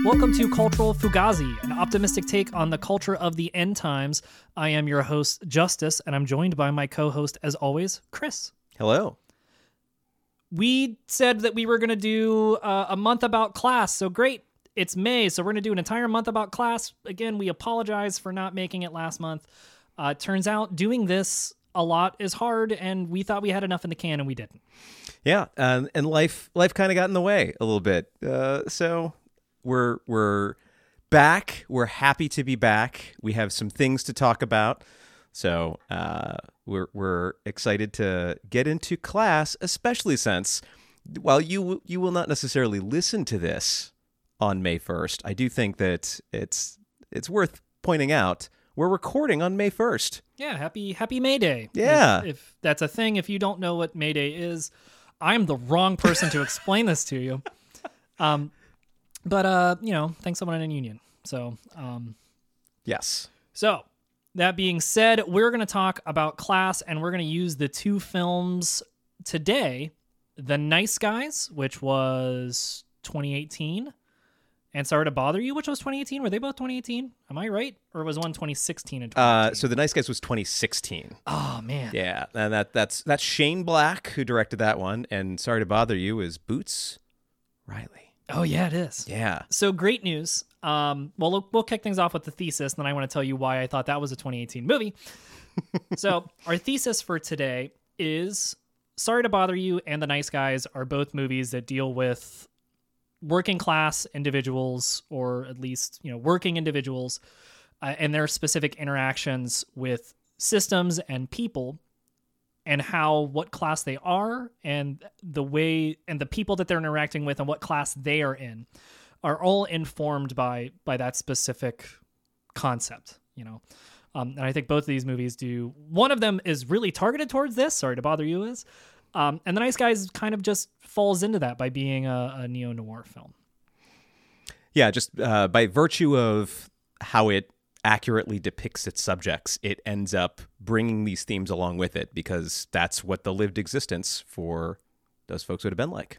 Welcome to Cultural Fugazi, an optimistic take on the culture of the end times. I am your host, Justice, and I'm joined by my co-host, as always, Chris. Hello. We said that we were going to do a month about class, so great. It's May, so we're going to do an entire month about class. Again, we apologize for not making it last month. Turns out doing this a lot is hard, and we thought we had enough in the can, and we didn't. Yeah, and life kind of got in the way a little bit. So we're back. We're happy to be back. We have some things to talk about. So we're excited to get into class, especially since while you will not necessarily listen to this on May 1st, I do think that it's worth pointing out we're recording on May 1st. Yeah, happy May Day. Yeah. If that's a thing, if you don't know what May Day is, I'm the wrong person to explain this to you. But thanks someone in union. So, Yes. So, that being said, we're going to talk about class, and we're going to use the two films today, The Nice Guys, which was 2018, and Sorry to Bother You, which was 2018. Were they both 2018? Am I right? Or was one 2016 and 2018? So The Nice Guys was 2016. Oh, man. Yeah, and that's Shane Black who directed that one, and Sorry to Bother You is Boots Riley. Oh, yeah, it is. Yeah. So great news. Well, we'll kick things off with the thesis, and then I want to tell you why I thought that was a 2018 movie. So our thesis for today is Sorry to Bother You and The Nice Guys are both movies that deal with working class individuals, or at least, working individuals, and their specific interactions with systems and people, and what class they are, and the way and the people that they're interacting with and what class they are in are all informed by that specific concept, And I think both of these movies do. One of them is really targeted towards this. Sorry to Bother You is. And The Nice Guys kind of just falls into that by being a neo-noir film. Yeah, just by virtue of how it accurately depicts its subjects, it ends up bringing these themes along with it, because that's what the lived existence for those folks would have been like.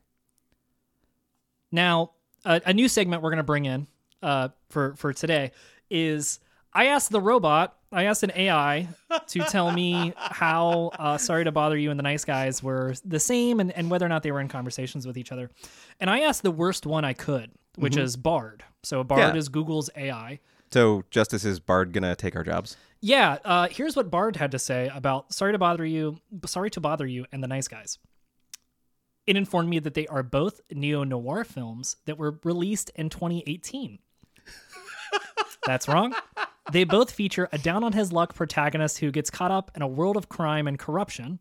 Now, a new segment we're going to bring in for today is I asked an AI to tell me how Sorry to Bother You and The Nice Guys were the same, and whether or not they were in conversations with each other. And I asked the worst one I could, which is Bard. So Bard is Google's AI. So, Justice, is Bard going to take our jobs? Yeah. Here's what Bard had to say about Sorry to Bother You and The Nice Guys. It informed me that they are both neo-noir films that were released in 2018. That's wrong. They both feature a down-on-his-luck protagonist who gets caught up in a world of crime and corruption.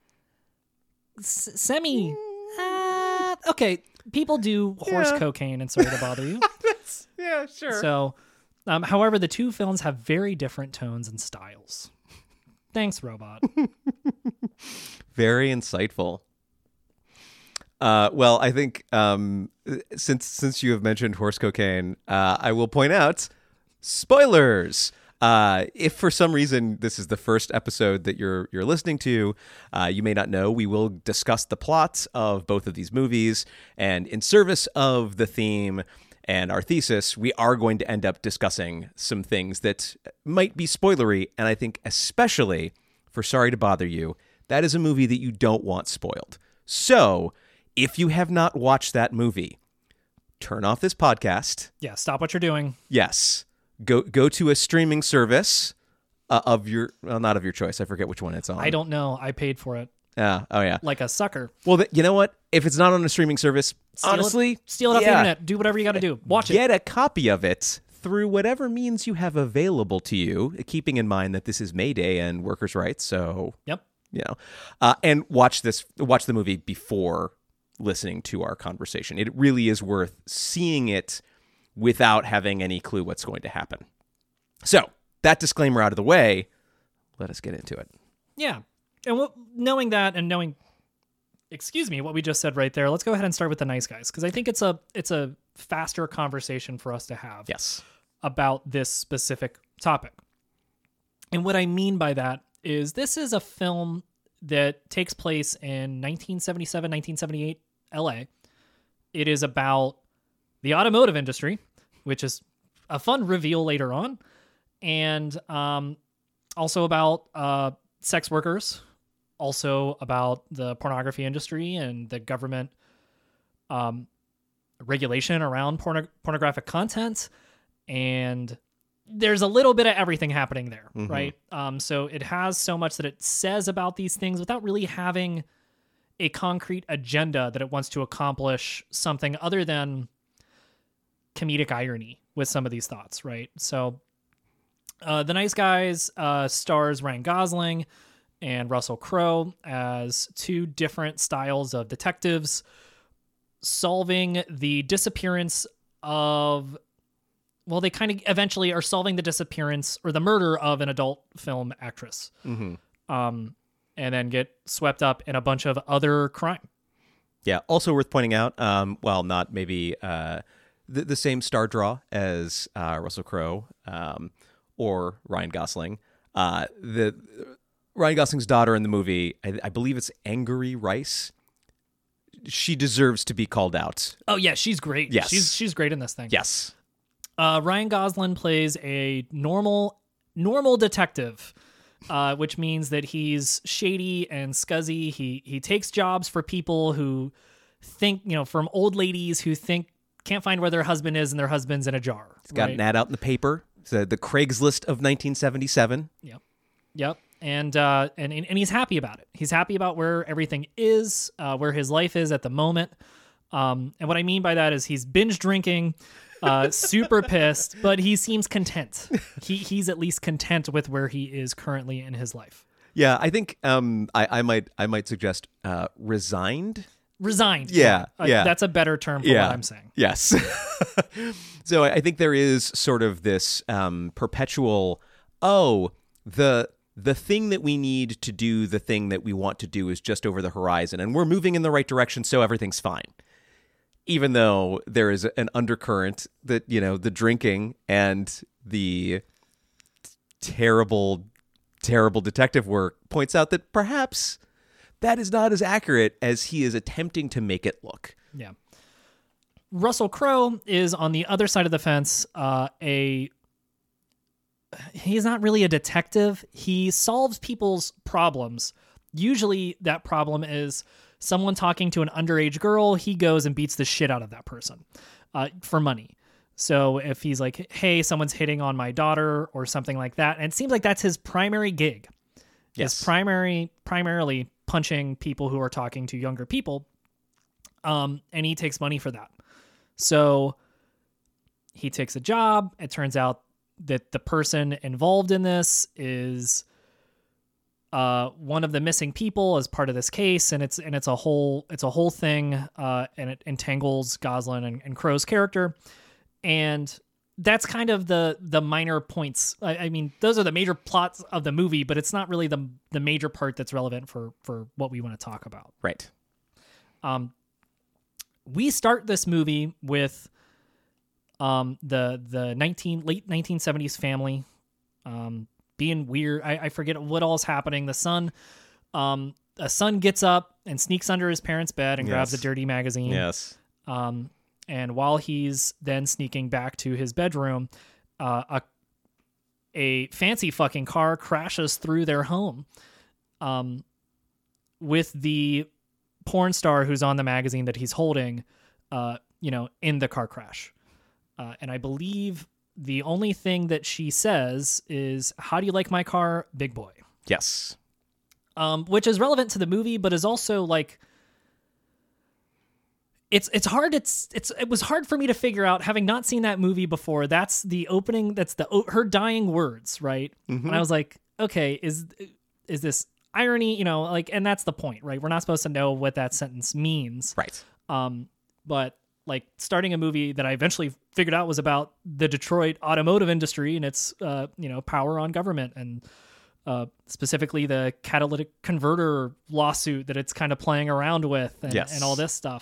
Okay, people do horse cocaine and Sorry to Bother You. Yeah, sure. So, however, the two films have very different tones and styles. Thanks, robot. Very insightful. Well, I think since you have mentioned horse cocaine, I will point out spoilers. If for some reason this is the first episode that you're listening to, you may not know, we will discuss the plots of both of these movies, and in service of the theme and our thesis, we are going to end up discussing some things that might be spoilery, and I think especially for Sorry to Bother You, that is a movie that you don't want spoiled. So, if you have not watched that movie, turn off this podcast. Yeah, stop what you're doing. Yes. Go to a streaming service not of your choice. I forget which one it's on. I don't know. I paid for it. Yeah. Oh, yeah. Like a sucker. Well, you know what? If it's not on a streaming service, steal honestly, it off the internet. Do whatever you got to do. Watch it. Get a copy of it through whatever means you have available to you, keeping in mind that this is May Day and workers' rights. So, yep. And watch the movie before listening to our conversation. It really is worth seeing it without having any clue what's going to happen. So, that disclaimer out of the way, let us get into it. Yeah. And knowing that and knowing, what we just said right there, let's go ahead and start with The Nice Guys, because I think it's a faster conversation for us to have. Yes. About this specific topic. And what I mean by that is this is a film that takes place in 1977, 1978 LA. It is about the automotive industry which is a fun reveal later on, and also about sex workers, also about the pornography industry and the government regulation around pornographic content, and there's a little bit of everything happening there, right? So it has so much that it says about these things without really having a concrete agenda that it wants to accomplish something other than comedic irony with some of these thoughts, right? So The Nice Guys stars Ryan Gosling and Russell Crowe as two different styles of detectives solving the disappearance of, well, they kind of eventually are solving the disappearance or the murder of an adult film actress. And then get swept up in a bunch of other crime. Yeah. Also worth pointing out, well, not maybe the same star draw as Russell Crowe or Ryan Gosling. The Ryan Gosling's daughter in the movie, I believe it's Angourie Rice. She deserves to be called out. Oh yeah, she's great. Yes. She's great in this thing. Yes. Ryan Gosling plays a normal detective, which means that he's shady and scuzzy. He takes jobs for people who think, from old ladies who can't find where their husband is and their husband's in a jar. He's got an ad out in the paper. The Craigslist of 1977. Yep. And he's happy about it. He's happy about where everything is, where his life is at the moment. And what I mean by that is he's binge drinking, super pissed, but he seems content. He's at least content with where he is currently in his life. Yeah, I think I might suggest resigned. Resigned. Yeah. That's a better term for what I'm saying. Yes. So I think there is sort of this perpetual, the thing that we need to do, the thing that we want to do is just over the horizon, and we're moving in the right direction, so everything's fine. Even though there is an undercurrent that, the drinking and the terrible, terrible detective work points out that perhaps that is not as accurate as he is attempting to make it look. Yeah. Russell Crowe is on the other side of the fence, he's not really a detective. He solves people's problems. Usually that problem is someone talking to an underage girl. He goes and beats the shit out of that person for money. So if he's like, hey, someone's hitting on my daughter or something like that, and it seems like that's his primary gig. Yes. His primarily punching people who are talking to younger people. And he takes money for that. So he takes a job. It turns out that the person involved in this is one of the missing people as part of this case, and it's a whole thing, and it entangles Gosling and Crowe's character, and that's kind of the minor points. I mean, those are the major plots of the movie, but it's not really the major part that's relevant for what we want to talk about. Right. We start this movie with the late 1970s family being weird. I forget what all's happening. A son gets up and sneaks under his parents' bed and grabs a dirty magazine. Yes. And while he's then sneaking back to his bedroom, a fancy fucking car crashes through their home with the porn star who's on the magazine that he's holding, in the car crash. And I believe the only thing that she says is, "How do you like my car, big boy?" Yes. Which is relevant to the movie, but is also like, it's hard. It was hard for me to figure out, having not seen that movie before. That's the opening. That's her dying words, right? Mm-hmm. And I was like, okay, is this irony? And that's the point, right? We're not supposed to know what that sentence means, right? But like, starting a movie that I eventually figured out was about the Detroit automotive industry and its power on government, and specifically the catalytic converter lawsuit that it's kind of playing around with, and all this stuff.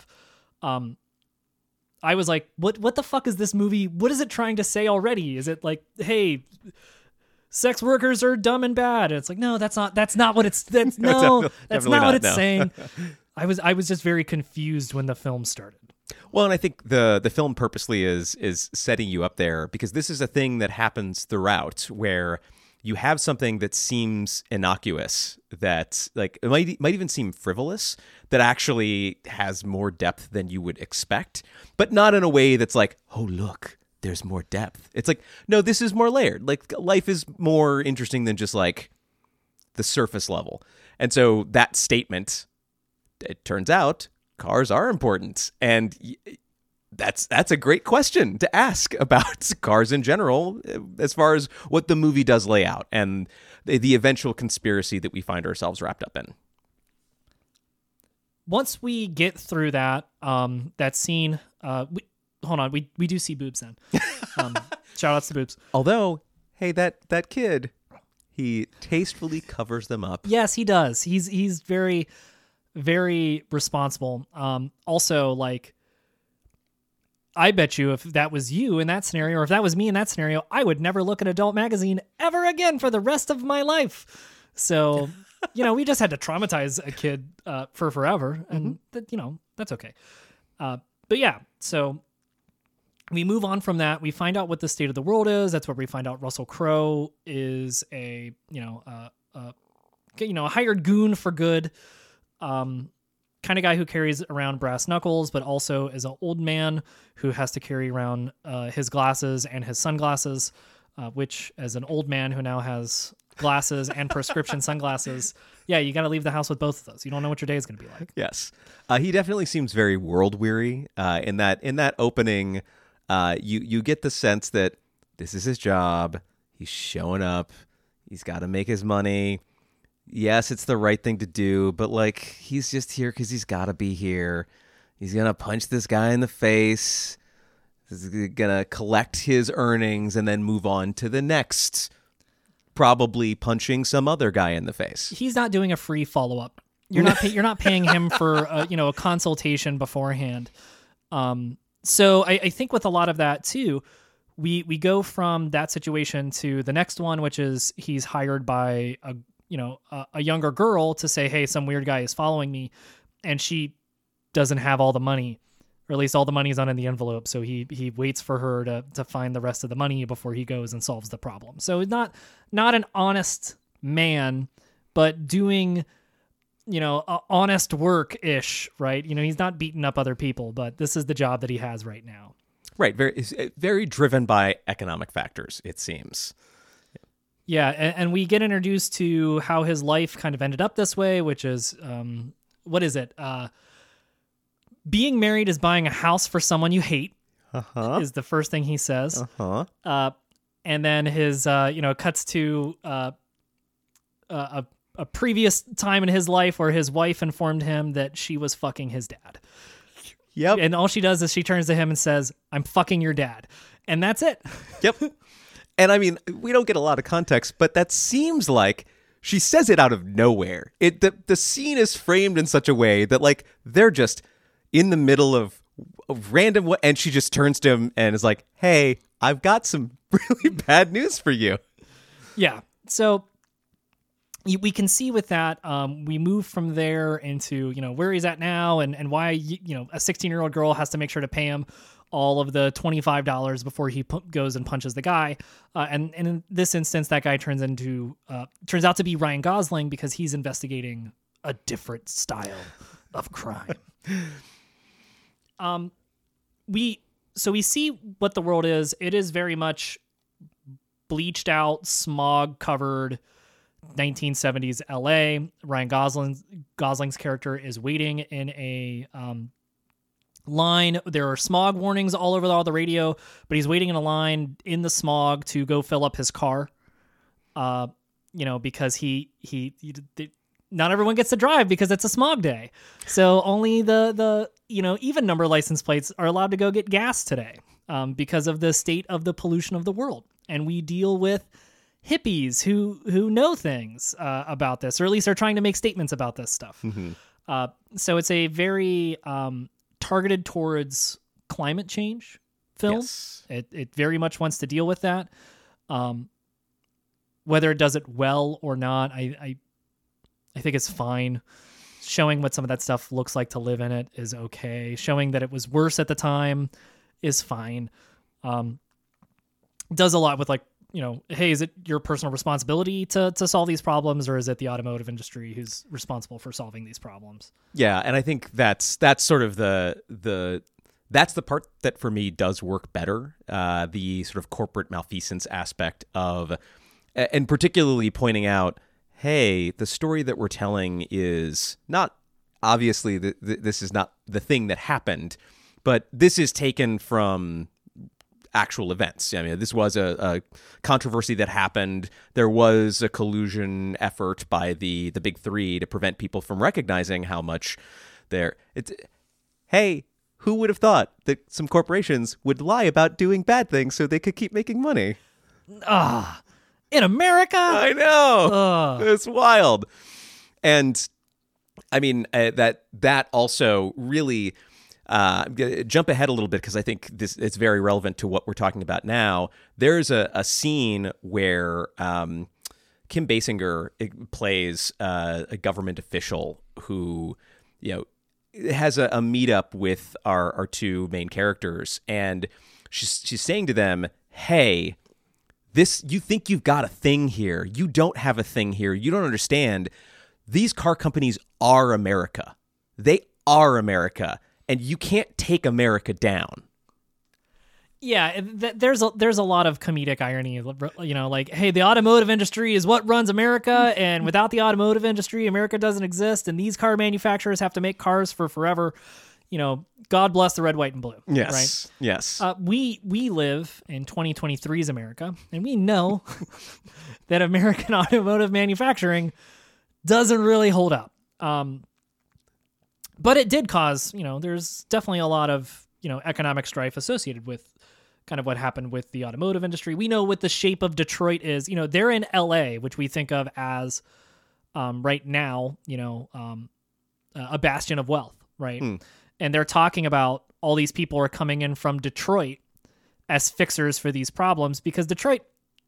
I was like, what the fuck is this movie? What is it trying to say already? Is it like, hey, sex workers are dumb and bad? And it's like, no, that's not what it's saying. I was just very confused when the film started. Well, and I think the film purposely is setting you up there because this is a thing that happens throughout where you have something that seems innocuous, that like it might even seem frivolous, that actually has more depth than you would expect, but not in a way that's like, oh look, there's more depth. It's like, no, this is more layered. Like life is more interesting than just like the surface level. And so that statement, it turns out cars are important. And that's a great question to ask about cars in general, as far as what the movie does lay out and the eventual conspiracy that we find ourselves wrapped up in. Once we get through that that scene, we do see boobs then. Shout outs to boobs. Although, hey, that kid, he tastefully covers them up. Yes, he does. He's very, very responsible. Also, like, I bet you if that was you in that scenario, or if that was me in that scenario, I would never look at an adult magazine ever again for the rest of my life. So, we just had to traumatize a kid for forever, and that's okay. But yeah, so we move on from that. We find out what the state of the world is. That's where we find out Russell Crowe is a hired goon for good, kind of guy who carries around brass knuckles, but also is an old man who has to carry around his glasses and his sunglasses, which as an old man who now has glasses and prescription sunglasses, yeah, you got to leave the house with both of those. You don't know what your day is going to be like. Yes. He definitely seems very world weary in that opening. You get the sense that this is his job. He's showing up. He's got to make his money. Yes, it's the right thing to do, but like he's just here because he's got to be here. He's going to punch this guy in the face. He's going to collect his earnings and then move on to the next, probably punching some other guy in the face. He's not doing a free follow-up. You're not paying him for a consultation beforehand. So I think with a lot of that too, we go from that situation to the next one, which is he's hired by a younger girl to say, hey, some weird guy is following me, and she doesn't have all the money, or at least all the money's not in the envelope. So he waits for her to find the rest of the money before he goes and solves the problem. So not an honest man, but doing honest work-ish, right? He's not beating up other people, but this is the job that he has right now. Right. Very driven by economic factors, it seems. Yeah, and we get introduced to how his life kind of ended up this way, which is, what is it? Being married is buying a house for someone you hate, is the first thing he says. And then his, cuts to a previous time in his life where his wife informed him that she was fucking his dad. Yep. And all she does is she turns to him and says, I'm fucking your dad. And that's it. Yep. And I mean, we don't get a lot of context, but that seems like she says it out of nowhere. The scene is framed in such a way that like they're just in the middle of random, and she just turns to him and is like, hey, I've got some really bad news for you. Yeah. So we can see with that, we move from there into, where he's at now and why, a 16-year-old girl has to make sure to pay him all of the $25 before he goes and punches the guy. And in this instance, that guy turns out to be Ryan Gosling because he's investigating a different style of crime. We see what the world is. It is very much bleached out, smog covered 1970s LA. Ryan Gosling's character is waiting in a line. There are smog warnings all over all the radio, but he's waiting in a line in the smog to go fill up his car. Because he not everyone gets to drive because it's a smog day. So only the even number license plates are allowed to go get gas today, because of the state of the pollution of the world. And we deal with hippies who know things about this, or at least are trying to make statements about this stuff. Mm-hmm. So it's a very targeted towards climate change film. Yes. It very much wants to deal with that. Whether it does it well or not, I think it's fine. It's showing what some of that stuff looks like to live in it is okay. Showing that it was worse at the time is fine. Does a lot with like, hey, is it your personal responsibility to solve these problems, or is it the automotive industry who's responsible for solving these problems? Yeah, and I think that's sort of that's the part that for me does work better. The sort of corporate malfeasance aspect of, and particularly pointing out, hey, the story that we're telling is not obviously this is not the thing that happened, but this is taken from actual events. I mean, this was a controversy that happened. There was a collusion effort by the big three to prevent people from recognizing how much hey, who would have thought that some corporations would lie about doing bad things so they could keep making money? In America? I know. It's wild. And I mean, that also really jump ahead a little bit because I think it's very relevant to what we're talking about now. There's a scene where Kim Basinger plays a government official who, has a meetup with our two main characters, and she's saying to them, "Hey, you think you've got a thing here? You don't have a thing here. You don't understand. These car companies are America. They are America." And you can't take America down. Yeah, there's a lot of comedic irony, like, hey, the automotive industry is what runs America, and without the automotive industry, America doesn't exist, and these car manufacturers have to make cars for forever. God bless the red, white, and blue. Yes, right? Yes. We live in 2023's America, and we know that American automotive manufacturing doesn't really hold up. But it did cause, there's definitely a lot of, economic strife associated with kind of what happened with the automotive industry. We know what the shape of Detroit is. They're in LA, which we think of as right now, a bastion of wealth, right? And they're talking about all these people are coming in from Detroit as fixers for these problems because Detroit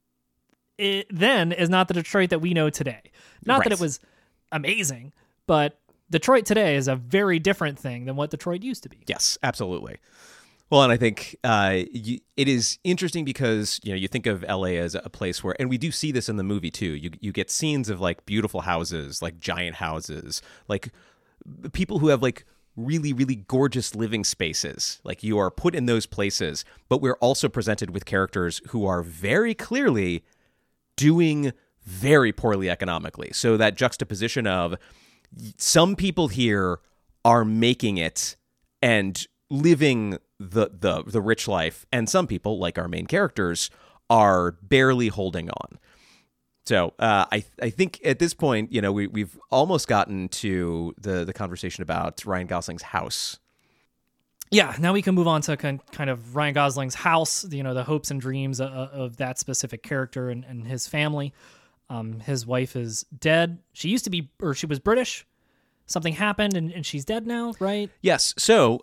then is not the Detroit that we know today. Not that it was amazing, but Detroit today is a very different thing than what Detroit used to be. Yes, absolutely. Well, and I think it is interesting because, you think of LA as a place where, and we do see this in the movie too, you get scenes of like beautiful houses, like giant houses, like people who have like really, really gorgeous living spaces. Like you are put in those places, but we're also presented with characters who are very clearly doing very poorly economically. So that juxtaposition of some people here are making it and living the rich life, and some people, like our main characters, are barely holding on. So I think at this point, we've almost gotten to the conversation about Ryan Gosling's house. Yeah, now we can move on to kind of Ryan Gosling's house, the hopes and dreams of that specific character and his family. His wife is dead. She used to be, or she was British. Something happened and she's dead now, right? Yes. So,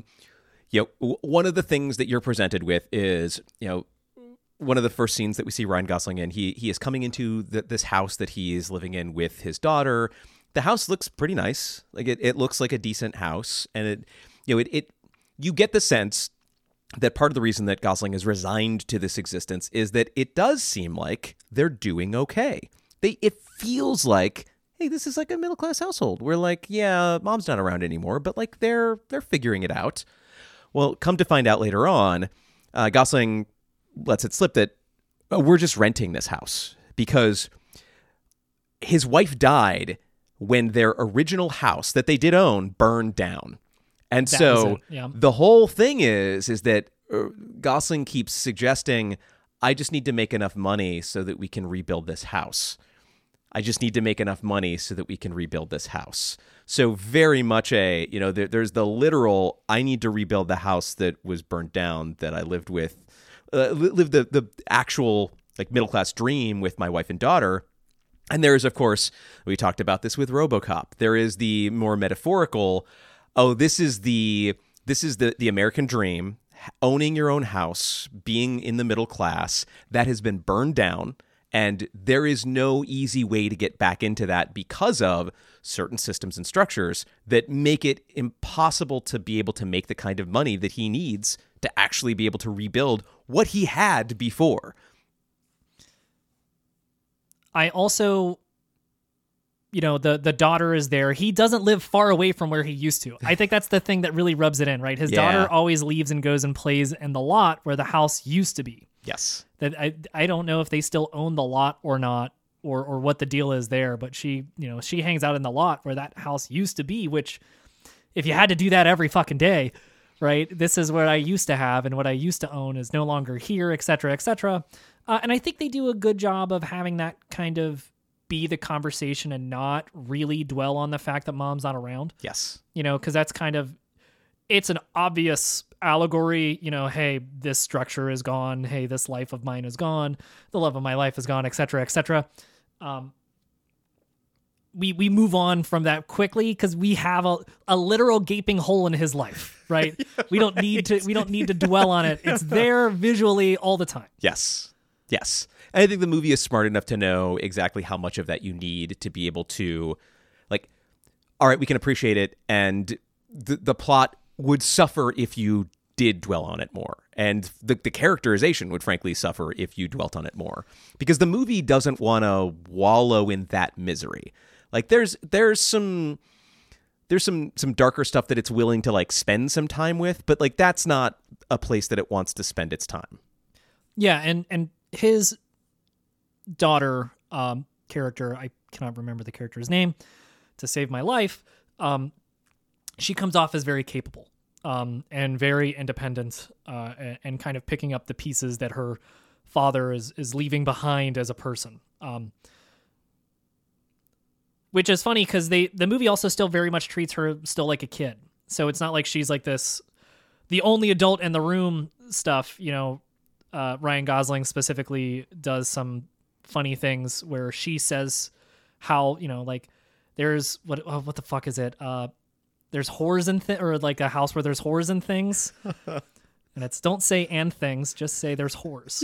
one of the things that you're presented with is, one of the first scenes that we see Ryan Gosling in, he is coming into this house that he is living in with his daughter. The house looks pretty nice. Like it looks like a decent house. And you get the sense that part of the reason that Gosling is resigned to this existence is that it does seem like they're doing okay. It feels like, hey, this is like a middle-class household where like, yeah, mom's not around anymore, but like they're figuring it out. Well, come to find out later on, Gosling lets it slip that we're just renting this house because his wife died when their original house that they did own burned down. And the whole thing is that Gosling keeps suggesting, I just need to make enough money so that we can rebuild this house. I just need to make enough money so that we can rebuild this house. So very much there's the literal, I need to rebuild the house that was burnt down that I lived with, lived the actual like middle-class dream with my wife and daughter. And there is, of course, we talked about this with RoboCop. There is the more metaphorical, this is the American dream, owning your own house, being in the middle class that has been burned down. And there is no easy way to get back into that because of certain systems and structures that make it impossible to be able to make the kind of money that he needs to actually be able to rebuild what he had before. I also, the daughter is there. He doesn't live far away from where he used to. I think that's the thing that really rubs it in, right? His daughter always leaves and goes and plays in the lot where the house used to be. Yes. That I don't know if they still own the lot or not, or what the deal is there, but she hangs out in the lot where that house used to be, which if you had to do that every fucking day, right? This is what I used to have and what I used to own is no longer here, et cetera, et cetera. And I think they do a good job of having that kind of be the conversation and not really dwell on the fact that mom's not around. Yes. Because that's kind of, it's an obvious allegory, hey, this structure is gone. Hey, this life of mine is gone. The love of my life is gone, et cetera, et cetera. We move on from that quickly because we have a literal gaping hole in his life, right? We don't need to dwell on it. It's there visually all the time. Yes. Yes. And I think the movie is smart enough to know exactly how much of that you need to be able to, all right, we can appreciate it, and the plot would suffer if you did dwell on it more. And the characterization would frankly suffer if you dwelt on it more. Because the movie doesn't want to wallow in that misery. There's some darker stuff that it's willing to spend some time with, but that's not a place that it wants to spend its time. Yeah, and his daughter character, I cannot remember the character's name to save my life, she comes off as very capable and very independent and kind of picking up the pieces that her father is leaving behind as a person. Which is funny because the movie also still very much treats her still like a kid. So it's not like she's like this, the only adult in the room stuff. Ryan Gosling specifically does some funny things where she says how, there's what the fuck is it? There's whores and or a house where there's whores and things. And it's don't say and things, just say there's whores.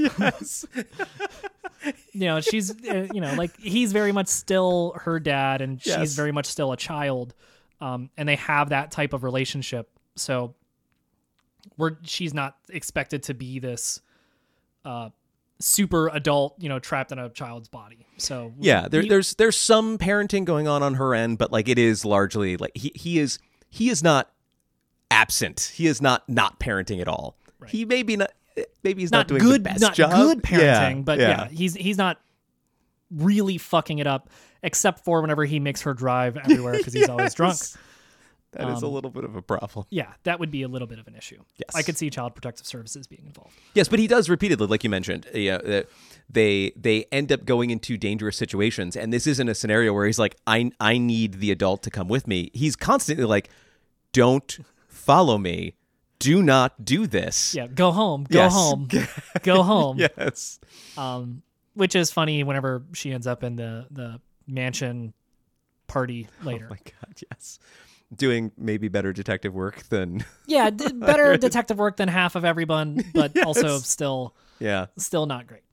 Yes. She's, he's very much still her dad and Yes. she's very much still a child. And they have that type of relationship. So she's not expected to be this super adult, trapped in a child's body. So yeah, there's some parenting going on her end, but it is largely he is not absent. He is not parenting at all. Right. He maybe he's not doing good, the best not job. good parenting, but yeah, he's not really fucking it up, except for whenever he makes her drive everywhere because he's always drunk. That is a little bit of a problem. Yeah, that would be a little bit of an issue. Yes. I could see Child Protective Services being involved. Yes, but he does repeatedly, like you mentioned. They end up going into dangerous situations, and this isn't a scenario where he's like, I need the adult to come with me. He's constantly like, don't follow me. Do not do this. Yeah, go home. Go home. Go home. Yes. Which is funny whenever she ends up in the mansion party later. Oh my God, yes. Doing maybe better detective work than... Yeah, better detective work than half of everyone, but Yes. also still not great.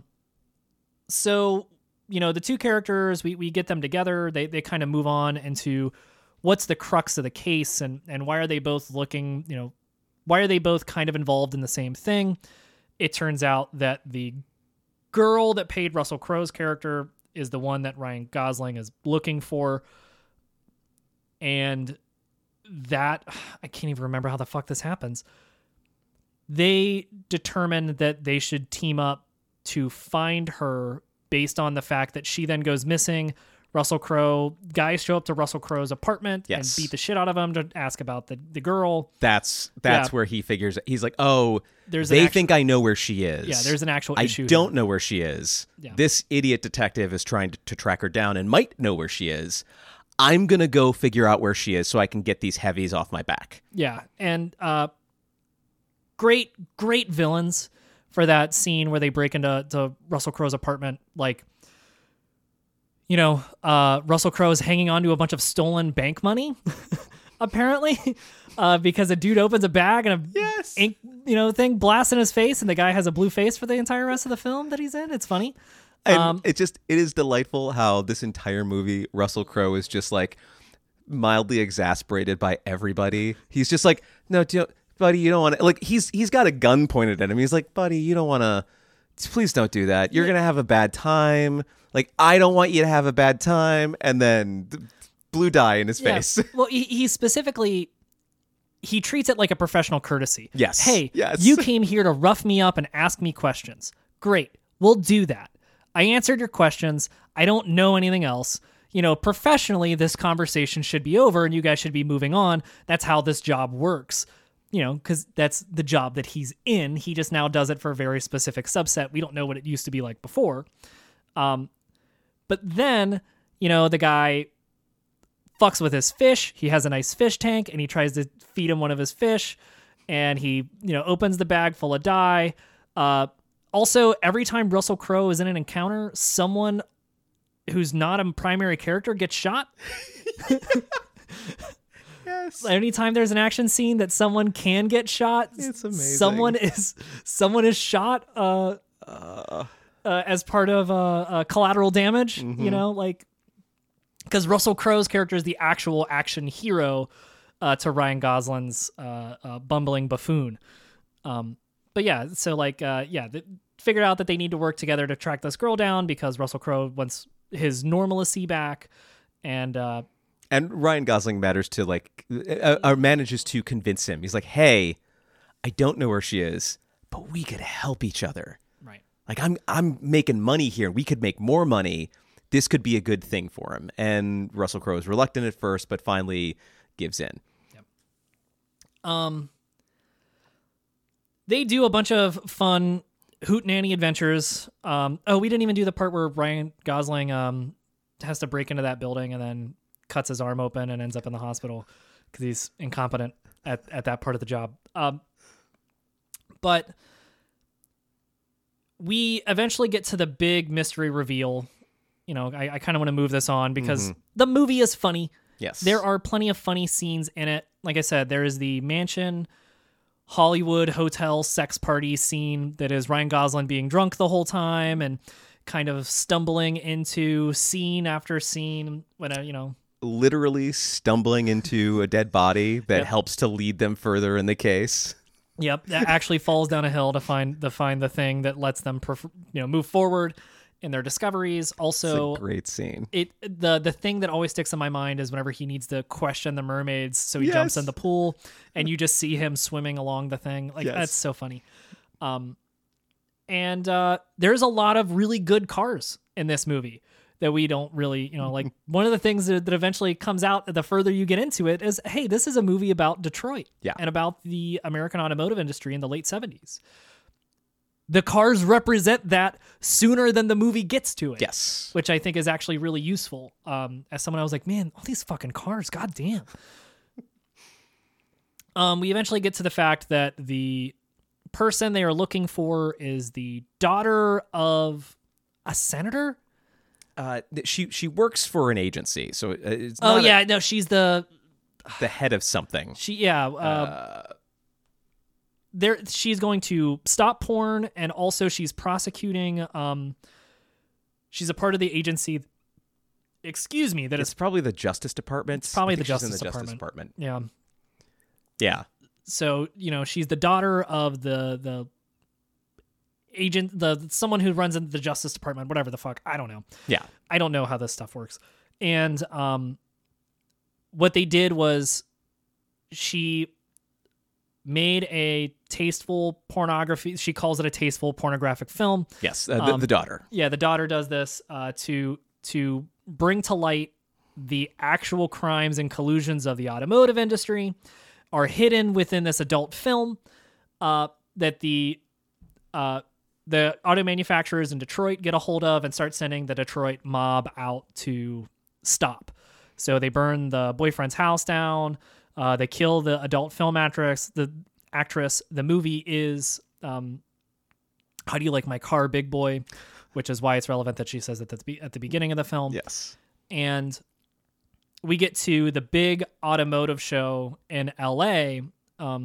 So, the two characters, we get them together. They kind of move on into what's the crux of the case and why are they both looking, why are they both kind of involved in the same thing? It turns out that the girl that paid Russell Crowe's character is the one that Ryan Gosling is looking for. And that, I can't even remember how the fuck this happens. They determine that they should team up to find her based on the fact that she then goes missing. Russell Crowe, guys show up to Russell Crowe's apartment and beat the shit out of him to ask about the girl. That's where he figures, he's like, oh, they think I know where she is. Yeah, there's an actual issue. I don't know where she is. Yeah. This idiot detective is trying to track her down and might know where she is. I'm going to go figure out where she is so I can get these heavies off my back. Yeah, and great villains for that scene where they break into Russell Crowe's apartment. Russell Crowe is hanging on to a bunch of stolen bank money, apparently, because a dude opens a bag and ink, thing blasts in his face, and the guy has a blue face for the entire rest of the film that he's in. It's funny. And it is delightful how this entire movie, Russell Crowe is just like mildly exasperated by everybody. He's just like, no, buddy, you don't want to. Like he's got a gun pointed at him. He's like, buddy, you don't want to. Please don't do that. You're gonna have a bad time. Like I don't want you to have a bad time. And then blue dye in his face. Well, he specifically. He treats it like a professional courtesy. Yes. Hey, yes. You came here to rough me up and ask me questions. Great. We'll do that. I answered your questions. I don't know anything else. Professionally, this conversation should be over and you guys should be moving on. That's how this job works. Because that's the job that he's in. He just now does it for a very specific subset. We don't know what it used to be like before. But then, the guy fucks with his fish. He has a nice fish tank and he tries to feed him one of his fish and he, opens the bag full of dye. Also, every time Russell Crowe is in an encounter, someone who's not a primary character gets shot. Yes. Anytime there's an action scene that someone can get shot, it's amazing. Someone is shot as part of collateral damage, Mm-hmm. Because Russell Crowe's character is the actual action hero to Ryan Gosling's bumbling buffoon. But yeah, so they figured out that they need to work together to track this girl down because Russell Crowe wants his normalcy back, and Ryan Gosling manages to convince him. He's like, "Hey, I don't know where she is, but we could help each other. Right? Like I'm making money here. We could make more money. This could be a good thing for him." And Russell Crowe is reluctant at first, but finally gives in. Yep. They do a bunch of fun hootenanny adventures. We didn't even do the part where Ryan Gosling has to break into that building and then cuts his arm open and ends up in the hospital because he's incompetent at that part of the job. But we eventually get to the big mystery reveal. I kind of want to move this on because the movie is funny. Yes. There are plenty of funny scenes in it. Like I said, there is the mansion, Hollywood hotel sex party scene that is Ryan Gosling being drunk the whole time and kind of stumbling into scene after scene when literally stumbling into a dead body that helps to lead them further in the case. Yep, that actually falls down a hill to find the thing that lets them move forward in their discoveries. Also, it's a great scene. The thing that always sticks in my mind is whenever he needs to question the mermaids, so he jumps in the pool and you just see him swimming along the thing. That's so funny. And there's a lot of really good cars in this movie that we don't really, one of the things that eventually comes out the further you get into it is, hey, this is a movie about Detroit and about the American automotive industry in the late 70s. The cars represent that sooner than the movie gets to it. Yes. Which I think is actually really useful. As someone, I was like, man, all these fucking cars, goddamn. We eventually get to the fact that the person they are looking for is the daughter of a senator. She works for an agency, so it's not she's the head of something. She's going to stop porn, and also she's prosecuting. She's a part of the agency. Excuse me, It's probably the Justice Department. It's probably the Justice Justice Department. Yeah. Yeah. So she's the daughter of the agent, someone who runs in the Justice Department, whatever the fuck. I don't know. Yeah. I don't know how this stuff works. And what they did was she made a tasteful pornography. She calls it a tasteful pornographic film. Yes, the daughter. Yeah, the daughter does this to bring to light the actual crimes and collusions of the automotive industry are hidden within this adult film that the auto manufacturers in Detroit get a hold of and start sending the Detroit mob out to stop. So they burn the boyfriend's house down. They kill the adult film actress. The movie is How Do You Like My Car, Big Boy, which is why it's relevant that she says it at the beginning of the film. Yes. And we get to the big automotive show in LA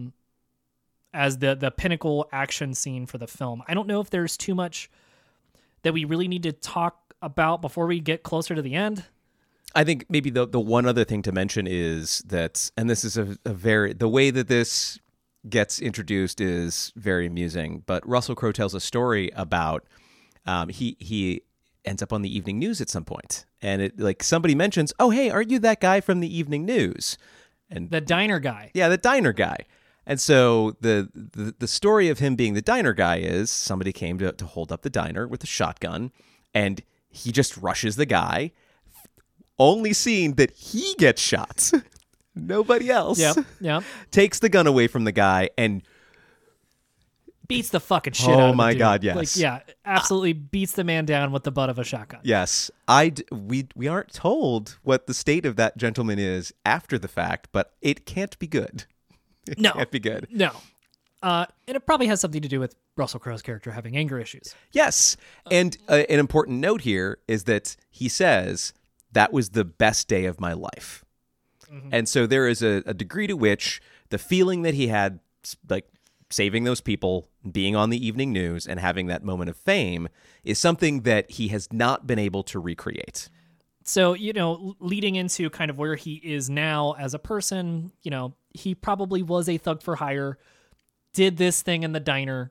as the pinnacle action scene for the film. I don't know if there's too much that we really need to talk about before we get closer to the end? I think maybe the one other thing to mention is that, and this is a very, the way that this gets introduced is very amusing, but Russell Crowe tells a story about he ends up on the evening news at some point, and it like somebody mentions, oh hey, aren't you that guy from the evening news? And The diner guy. yeah, the diner guy. And so the story of him being the diner guy is somebody came to hold up the diner with a shotgun, and he just rushes the guy, only seeing that he gets shot. Nobody else. Yep. Takes the gun away from the guy and Beats the fucking shit out of the dude. Oh my God, yes. Like, yeah, absolutely beats the man down with the butt of a shotgun. yes, we aren't told what the state of that gentleman is after the fact, but it can't be good. It No. can't be good. No. And it probably has something to do with Russell Crowe's character having anger issues. Yes. And an important note here is that he says, that was the best day of my life. Mm-hmm. And so there is a degree to which the feeling that he had, like saving those people, being on the evening news, and having that moment of fame is something that he has not been able to recreate. So, leading into kind of where he is now as a person, he probably was a thug for hire, did this thing in the diner,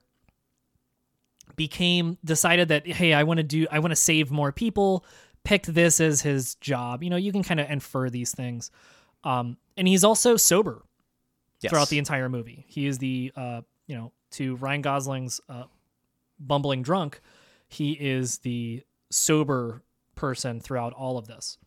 decided that, hey, I want to save more people, picked this as his job. You can kind of infer these things. And he's also sober throughout the entire movie. He is the, to Ryan Gosling's bumbling drunk, he is the sober person throughout all of this.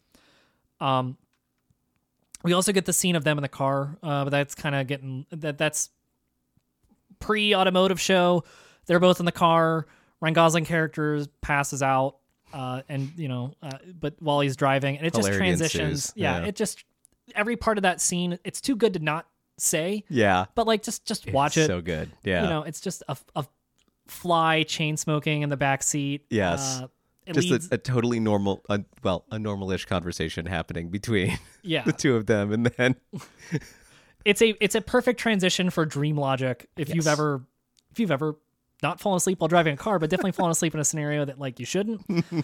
We also get the scene of them in the car, but that's kind of that's pre-automotive show. They're both in the car. Ryan Gosling character passes out, but while he's driving, and it just Hilarity transitions. ensues. Yeah, it just every part of that scene, it's too good to not say. Yeah. But like, just watch it. So good. Yeah. It's just a fly chain smoking in the back seat. Yes. Just a totally normal, a normal-ish conversation happening between the two of them, and then it's a perfect transition for dream logic. If you've ever not fallen asleep while driving a car, but definitely fallen asleep in a scenario that like you shouldn't,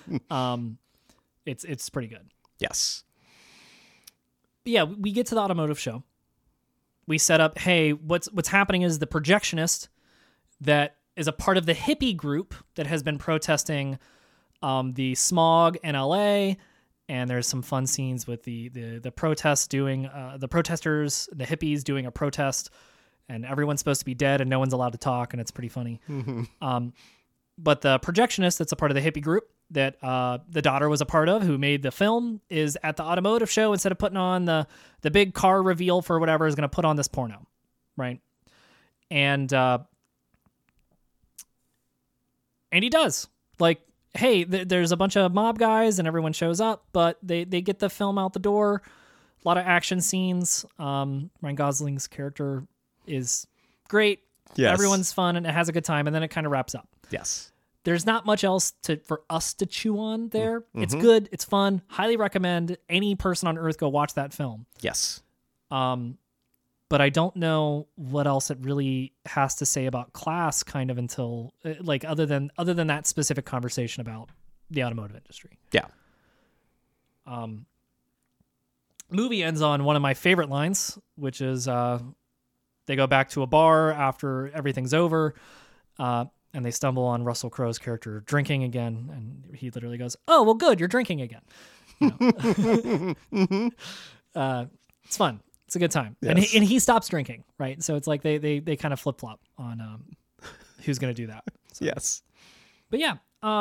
it's pretty good. Yes. But yeah, we get to the automotive show. We set up, hey, what's happening is the projectionist that is a part of the hippie group that has been protesting the smog in LA, and there's some fun scenes with the protesters, the hippies doing a protest, and everyone's supposed to be dead and no one's allowed to talk, and it's pretty funny. But the projectionist that's a part of the hippie group that the daughter was a part of, who made the film, is at the automotive show. Instead of putting on the big car reveal for whatever, is going to put on this porno, right? And he does. Like, hey, there's a bunch of mob guys and everyone shows up, but they get the film out the door. A lot of action scenes. Ryan Gosling's character is great. Yes. Everyone's fun and it has a good time, and then it kind of wraps up. Yes. There's not much else for us to chew on there. Mm-hmm. It's good. It's fun. Highly recommend any person on earth go watch that film. Yes. But I don't know what else it really has to say about class, kind of, until like other than that specific conversation about the automotive industry. Yeah. Movie ends on one of my favorite lines, which is they go back to a bar after everything's over, and they stumble on Russell Crowe's character drinking again, and he literally goes, "Oh, well, good, you're drinking again." It's fun. It's a good time. Yes. And he stops drinking, right? So it's like they kind of flip-flop on who's going to do that. So. Yes. But yeah,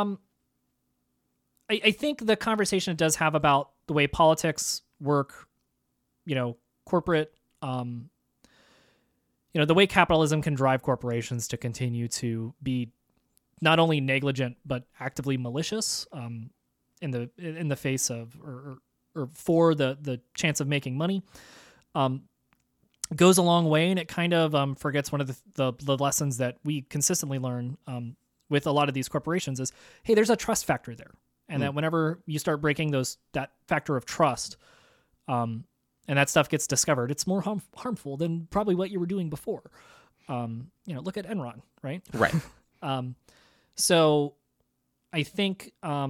I think the conversation it does have about the way politics work, corporate, the way capitalism can drive corporations to continue to be not only negligent but actively malicious in the face of or for the chance of making money. Goes a long way, and it kind of forgets one of the lessons that we consistently learn with a lot of these corporations is, hey, there's a trust factor there, and that whenever you start breaking that factor of trust, and that stuff gets discovered, it's more harmful than probably what you were doing before. Look at Enron, right? Right. So I think,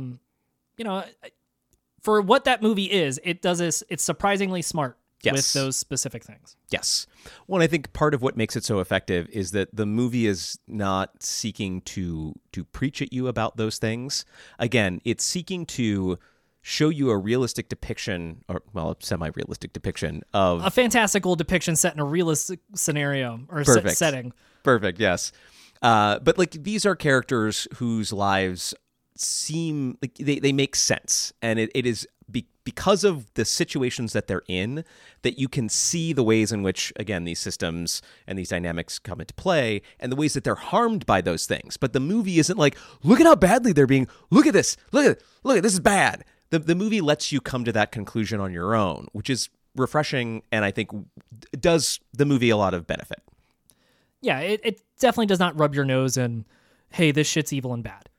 for what that movie is, it does this. It's surprisingly smart with those specific things. Yes. Well, I think part of what makes it so effective is that the movie is not seeking to preach at you about those things. Again, it's seeking to show you a realistic depiction, or a semi-realistic depiction of a fantastical depiction set in a realistic scenario or setting. Perfect. Yes. But like these are characters whose lives seem like they make sense, and it is because of the situations that they're in that you can see the ways in which, again, these systems and these dynamics come into play, and the ways that they're harmed by those things. But the movie isn't like, look at how badly they're being. Look at this. Look at this is bad. The movie lets you come to that conclusion on your own, which is refreshing, and I think does the movie a lot of benefit. Yeah, it definitely does not rub your nose in, hey, this shit's evil and bad.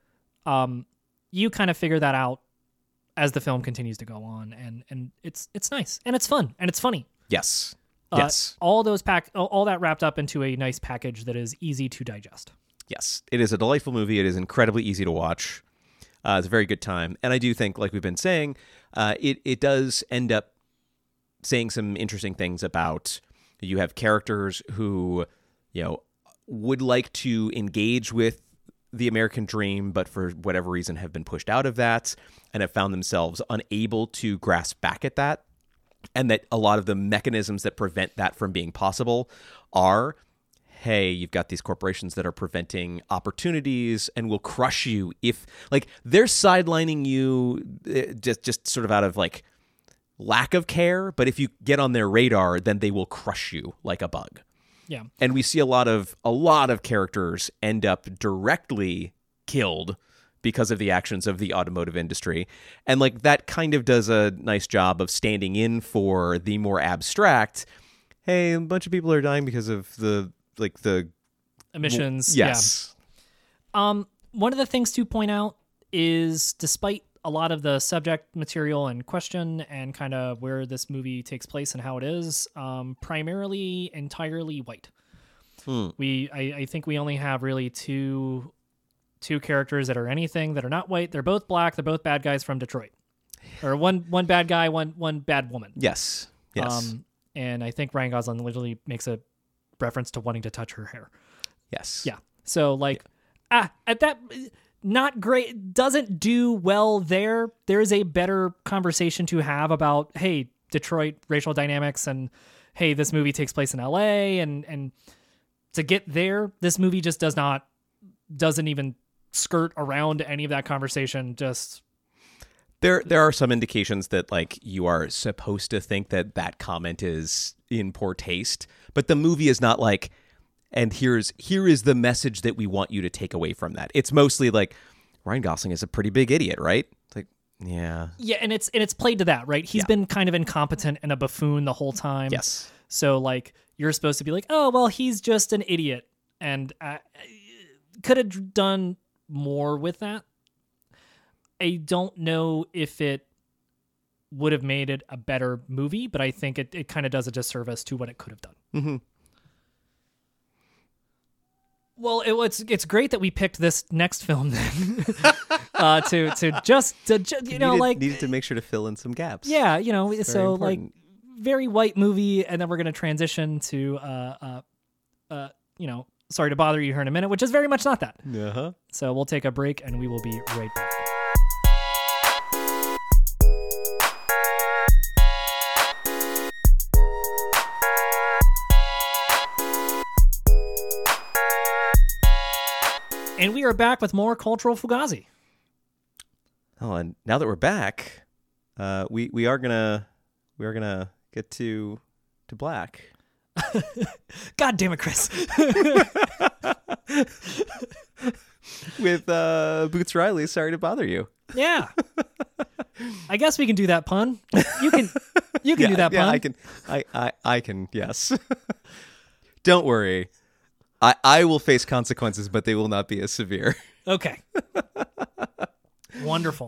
You kind of figure that out as the film continues to go on, and it's nice, and it's fun, and it's funny. Yes. All that wrapped up into a nice package that is easy to digest. Yes, it is a delightful movie. It is incredibly easy to watch. It's a very good time, and I do think, like we've been saying, it does end up saying some interesting things about, you have characters who, would like to engage with the American dream, but for whatever reason have been pushed out of that and have found themselves unable to grasp back at that. And that a lot of the mechanisms that prevent that from being possible are, hey, you've got these corporations that are preventing opportunities and will crush you if, like, they're sidelining you just sort of out of, like, lack of care. But if you get on their radar, then they will crush you like a bug. Yeah. And we see a lot of characters end up directly killed because of the actions of the automotive industry. And like that kind of does a nice job of standing in for the more abstract, hey, a bunch of people are dying because of the emissions. Yes. Yeah. One of the things to point out is, despite a lot of the subject material and question and kind of where this movie takes place and how it is, primarily entirely white. I think we only have really two characters that are anything that are not white. They're both black. They're both bad guys from Detroit, or one bad guy, one bad woman. Yes. And I think Ryan Gosling literally makes a reference to wanting to touch her hair. Yes. Yeah. So at that. Not great, doesn't do well there. There is a better conversation to have about, hey, Detroit racial dynamics, and hey, this movie takes place in LA, and to get there, this movie just doesn't even skirt around any of that conversation. Just there are some indications that like you are supposed to think that comment is in poor taste, but the movie is not like, and here is the message that we want you to take away from that. It's mostly like, Ryan Gosling is a pretty big idiot, right? It's like, yeah. Yeah, and it's played to that, right? He's been kind of incompetent and a buffoon the whole time. Yes. So like you're supposed to be like, oh, well, he's just an idiot, and could have done more with that. I don't know if it would have made it a better movie, but I think it kind of does a disservice to what it could have done. Mm-hmm. Well, it's great that we picked this next film then needed to make sure to fill in some gaps. Yeah, so important. Like very white movie, and then we're gonna transition to Sorry to Bother You here in a minute, which is very much not that. Uh-huh. So we'll take a break and we will be right back. And we are back with more Cultural Fugazi. Oh, and now that we're back, we are gonna get to black. God damn it, Chris! With Boots Riley, Sorry to Bother You. Yeah, I guess we can do that pun. You can do that pun. I can. Yes. Don't worry. I will face consequences, but they will not be as severe. Okay. Wonderful.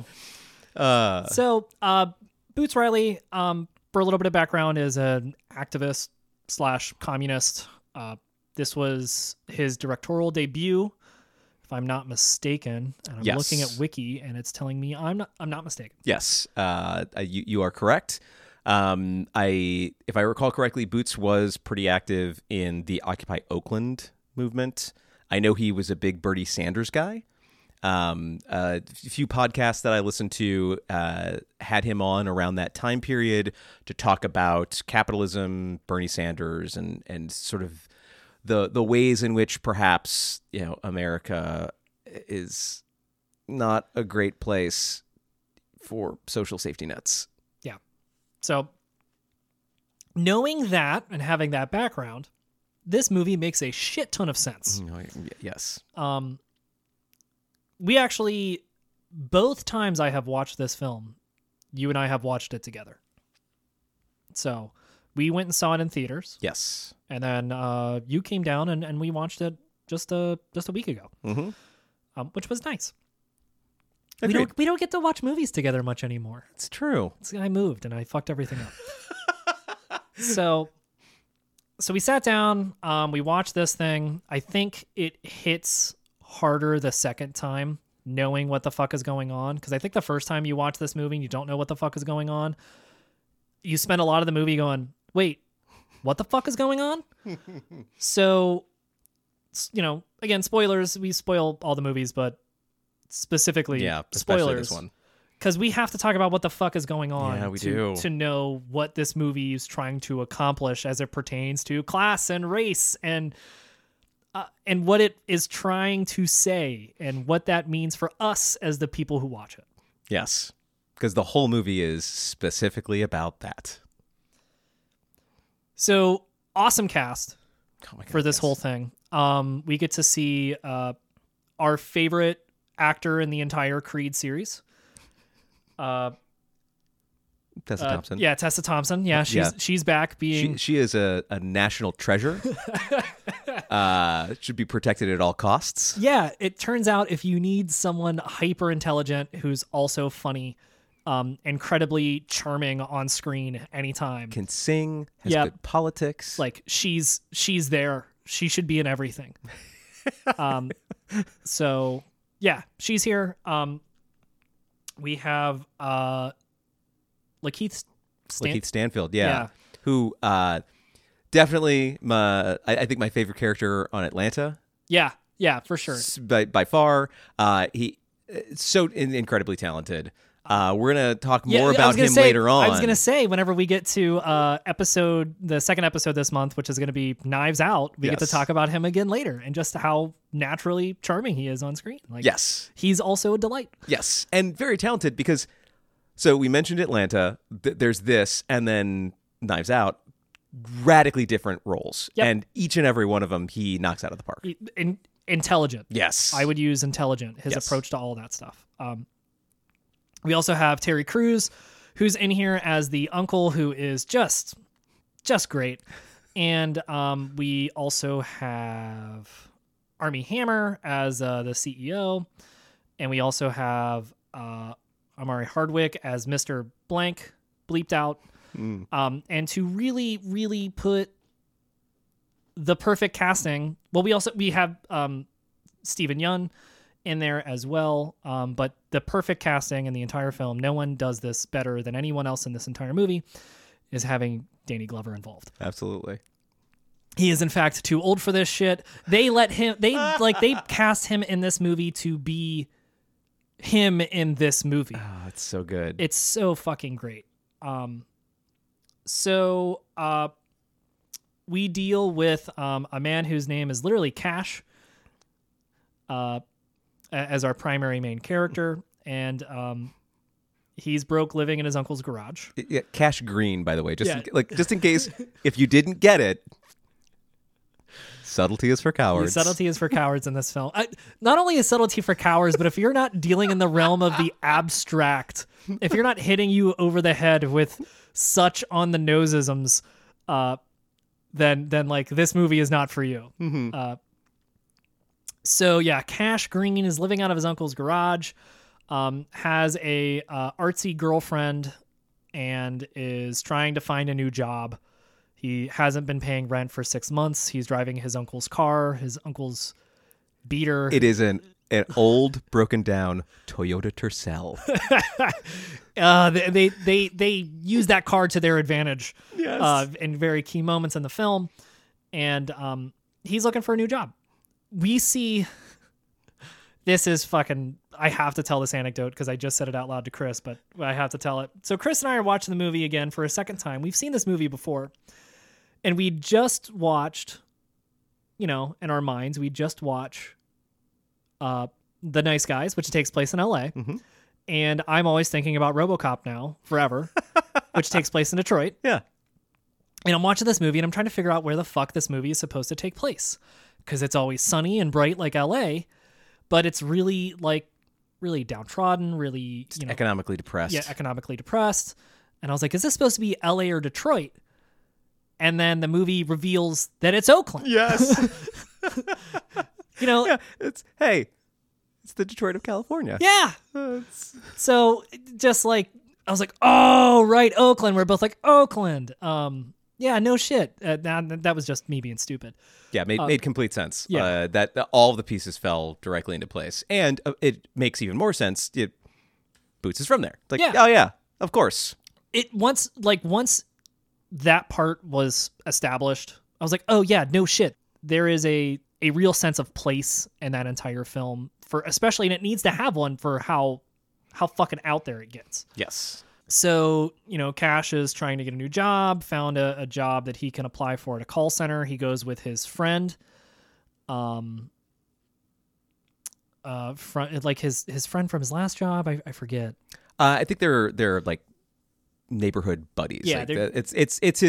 So, Boots Riley, for a little bit of background, is an activist / communist. This was his directorial debut if I'm not mistaken. And I'm looking at Wiki, and it's telling me I'm not mistaken. Yes, you are correct. If I recall correctly, Boots was pretty active in the Occupy Oakland movement. I know he was a big Bernie Sanders guy. A few podcasts that I listened to had him on around that time period to talk about capitalism, Bernie Sanders, and sort of the ways in which perhaps America is not a great place for social safety nets. Yeah. So knowing that and having that background, this movie makes a shit ton of sense. Yes. We actually, both times I have watched this film, you and I have watched it together. So we went and saw it in theaters. Yes. And then you came down and we watched it just a week ago, which was nice. Agreed. We don't get to watch movies together much anymore. It's true. I moved and I fucked everything up. So we sat down, we watched this thing. I think it hits harder the second time, knowing what the fuck is going on. Because I think the first time you watch this movie and you don't know what the fuck is going on, you spend a lot of the movie going, wait, what the fuck is going on? So, again, spoilers. We spoil all the movies, but specifically spoilers. This one. Because we have to talk about what the fuck is going on Yeah, we do. To know what this movie is trying to accomplish as it pertains to class and race and what it is trying to say and what that means for us as the people who watch it. Yes, because the whole movie is specifically about So, awesome cast for this yes. whole thing. We get to see our favorite actor in the entire Creed series. Tessa Thompson. Yeah, Tessa Thompson. Yeah, she's back being... She is a national treasure. Should be protected at all costs. Yeah, it turns out if you need someone hyper intelligent who's also funny, incredibly charming on screen anytime, can sing, has good politics. Like she's there. She should be in everything. So yeah, she's here. We have Lakeith Stanfield, who definitely I think my favorite character on Atlanta. Yeah, for sure. By far, he so incredibly talented. We're gonna talk more about him later on. I was gonna say whenever we get to the second episode this month, which is gonna be Knives Out, we get to talk about him again later and just how naturally charming he is on screen. Like, yes, he's also a delight. Yes, and very talented because. So we mentioned Atlanta. There's this, and then Knives Out. Radically different roles, and each and every one of them he knocks out of the park. Intelligent. Yes, I would use intelligent. His approach to all that stuff. We also have Terry Crews, who's in here as the uncle, who is just great, and we also have Armie Hammer as the CEO, and we also have Amari Hardwick as Mr. Blank, bleeped out. And to really, really put the perfect casting, well, we have Stephen Yeun in there as well, but the perfect casting in the entire film, no one does this better than anyone else in this entire movie, is having Danny Glover involved. Absolutely. He is in fact too old for this shit. They cast him in this movie to be him in this movie. Oh, it's so good. It's so fucking great. So we deal with a man whose name is literally Cash as our primary main character, and he's broke, living in his uncle's garage. Yeah, Cash Green, by the way, just in case if you didn't get it. Subtlety is for cowards. Subtlety is for cowards in this film. Not only is subtlety for cowards, but if you're not dealing in the realm of the abstract, if you're not hitting you over the head with such on the nosisms, then like this movie is not for you. Mm-hmm. So yeah, Cash Green is living out of his uncle's garage, has a artsy girlfriend, and is trying to find a new job. He hasn't been paying rent for 6 months. He's driving his uncle's car, his uncle's beater. It is an an old, broken down Toyota Tercel. They use that car to their advantage. Yes. In very key moments in the film, and he's looking for a new job. We see. This is fucking. I have to tell this anecdote because I just said it out loud to Chris, but I have to tell it. So Chris and I are watching the movie again for a second time. We've seen this movie before, and we just watched. In our minds, we just watch The Nice Guys, which takes place in LA. Mm-hmm. And I'm always thinking about RoboCop now, forever, which takes place in Detroit. Yeah. And I'm watching this movie and I'm trying to figure out where the fuck this movie is supposed to take place. Because it's always sunny and bright like LA, but it's really downtrodden, really, Economically depressed. Yeah, economically depressed. And I was like, is this supposed to be LA or Detroit? And then the movie reveals that it's Oakland. Yes. Yeah, it's the Detroit of California. Yeah. So just like, I was like, oh, right, Oakland. We're both like, Oakland. Yeah, no shit. That was just me being stupid. Yeah, made complete sense. Yeah. That all of the pieces fell directly into place. And it makes even more sense. Boots is from there. Like, Yeah. oh yeah, of course. Once that part was established, I was like, oh yeah, no shit. There is a real sense of place in that entire film especially, and it needs to have one for how fucking out there it gets. Yes. So, Cash is trying to get a new job, found a job that he can apply for at a call center. He goes with his friend, his friend from his last job. I forget. I think they're like neighborhood buddies. Yeah, like it's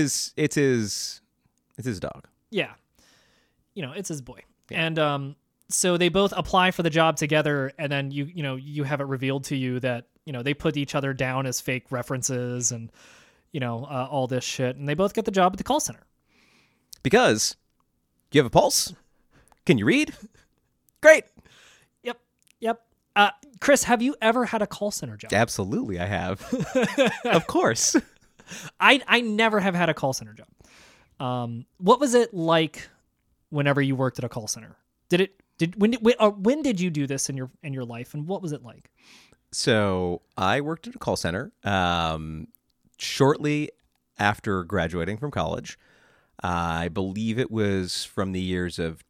his dog. Yeah. It's his boy. Yeah. And so they both apply for the job together, and then you have it revealed to you that, they put each other down as fake references and, all this shit, and they both get the job at the call center. Because you have a pulse? Can you read? Great. Yep. Chris, have you ever had a call center job? Absolutely, I have. Of course. I never have had a call center job. What was it like whenever you worked at a call center? When did you do this in your life, and what was it like? So I worked at a call center shortly after graduating from college. I believe it was from the years of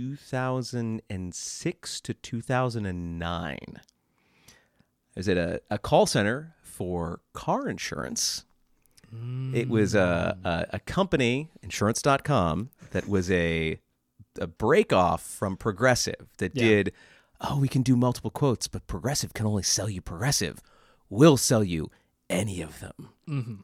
2006 to 2009. I was at a call center for car insurance. It was a company, insurance.com, that was a break-off from Progressive that did, we can do multiple quotes, but Progressive can only sell you Progressive. We'll sell you any of them. Mm-hmm.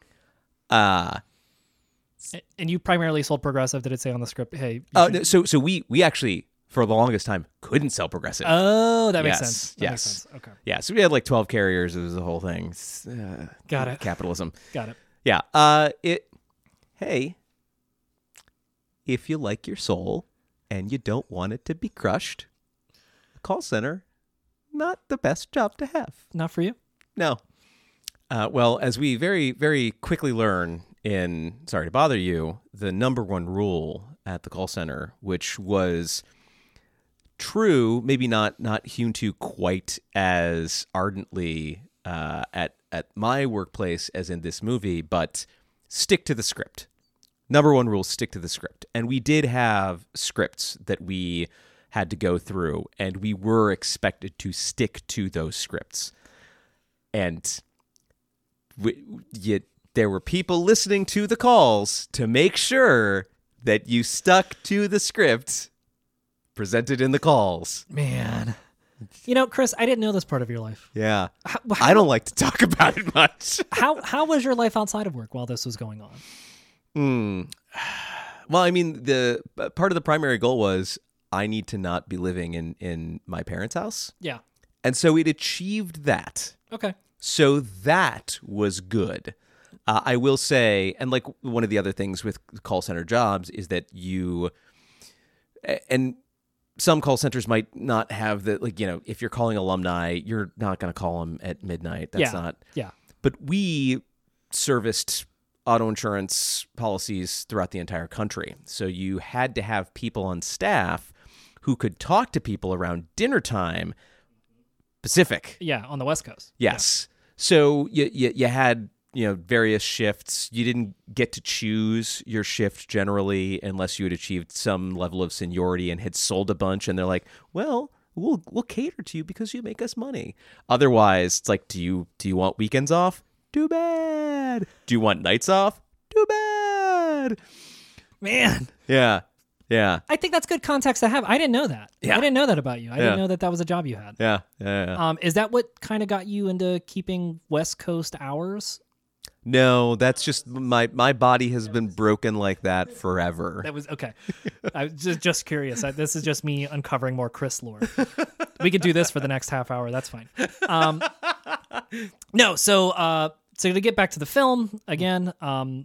And you primarily sold Progressive. Did it say on the script, hey? No, so we actually, for the longest time, couldn't sell Progressive. Oh, that makes sense. That makes sense. Okay. Yeah, so we had like 12 carriers. It was the whole thing. Got it. Capitalism. Got it. Yeah. Hey, if you like your soul and you don't want it to be crushed, call center, not the best job to have. Not for you? No. Well, as we very, very quickly learn in Sorry to Bother You, the number one rule at the call center, which was true, maybe not hewn to quite as ardently at my workplace as in this movie, but stick to the script. Number one rule, stick to the script. And we did have scripts that we had to go through, and we were expected to stick to those scripts. And there were people listening to the calls to make sure that you stuck to the script presented in the calls. Man. Chris, I didn't know this part of your life. Yeah. I don't like to talk about it much. How was your life outside of work while this was going on? Well, I mean, the part of the primary goal was I need to not be living in my parents' house. Yeah. And so it achieved that. Okay. So that was good. I will say, and like one of the other things with call center jobs is that and some call centers might not have the, like, if you're calling alumni, you're not going to call them at midnight. That's not. Yeah. But we serviced auto insurance policies throughout the entire country. So you had to have people on staff who could talk to people around dinner time. Pacific. Yeah, on the West Coast. Yes. So you had, various shifts. You didn't get to choose your shift generally unless you had achieved some level of seniority and had sold a bunch. And they're like, well, we'll cater to you because you make us money. Otherwise, it's like, do you want weekends off? Too bad. Do you want nights off? Too bad. Man. Yeah. Yeah. I think that's good context to have. I didn't know that. Yeah. I didn't know that about you. I didn't know that was a job you had. Yeah. Is that what kind of got you into keeping West Coast hours? No, that's just my body has been broken like that forever. That was okay. I was just curious. This is just me uncovering more Chris lore. We could do this for the next half hour. That's fine. No, so to get back to the film again,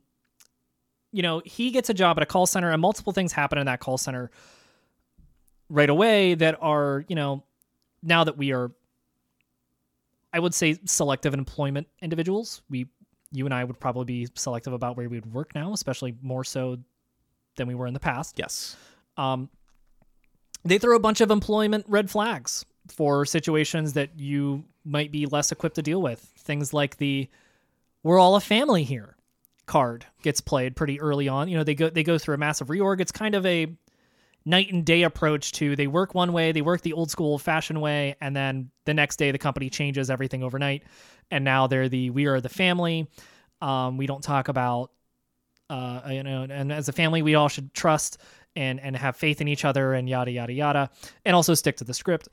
he gets a job at a call center, and multiple things happen in that call center right away that are, now that we are, I would say, selective employment individuals. You and I would probably be selective about where we would work now, especially more so than we were in the past. Yes. They throw a bunch of employment red flags for situations that you might be less equipped to deal with. Things like the "we're all a family here" card gets played pretty early on. They go through a massive reorg. It's kind of a night and day approach to, they work one way, they work the old school fashioned way, and then the next day the company changes everything overnight, and now we are the family. We don't talk about and as a family we all should trust and have faith in each other and yada yada yada, and also stick to the script.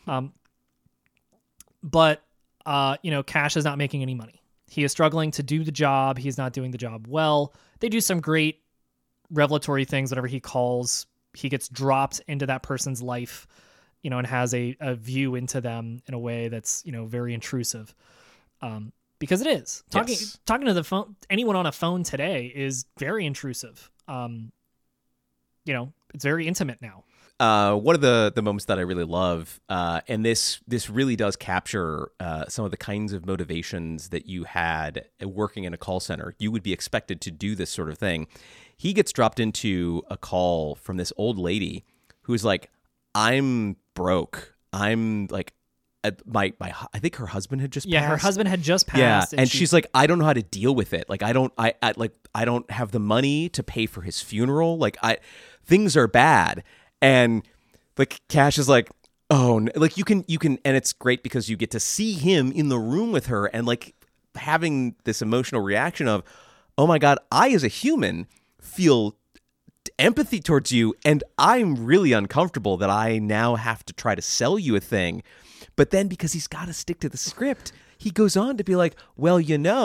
But Cash is not making any money. He is struggling to do the job. He's not doing the job well. They do some great revelatory things. Whatever he calls, he gets dropped into that person's life, and has a view into them in a way that's, very intrusive. Because it is. Talking to the phone, anyone on a phone today is very intrusive. It's very intimate now. One of the moments that I really love, and this really does capture some of the kinds of motivations that you had working in a call center. You would be expected to do this sort of thing. He gets dropped into a call from this old lady who's like, I'm broke. I'm like, I think her husband had just passed. Her husband had just passed. Yeah, and she's like, I don't know how to deal with it. Like, I don't have the money to pay for his funeral. Like, things are bad. And like Cash is like, oh, like you can, and it's great because you get to see him in the room with her and like having this emotional reaction of, oh my God, I as a human feel empathy towards you, and I'm really uncomfortable that I now have to try to sell you a thing. But then because he's got to stick to the script, he goes on to be like, well,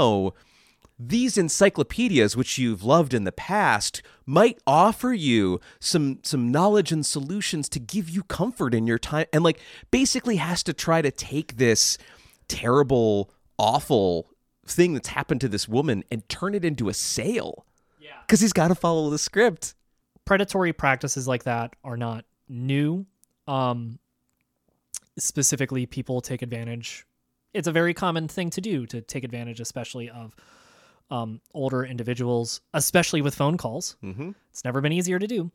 these encyclopedias, which you've loved in the past, might offer you some knowledge and solutions to give you comfort in your time. And like basically has to try to take this terrible, awful thing that's happened to this woman and turn it into a sale. Yeah. Because he's got to follow the script. Predatory practices like that are not new. Specifically, people take advantage. It's a very common thing to do, to take advantage, especially of older individuals, especially with phone calls. Mm-hmm. It's never been easier to do.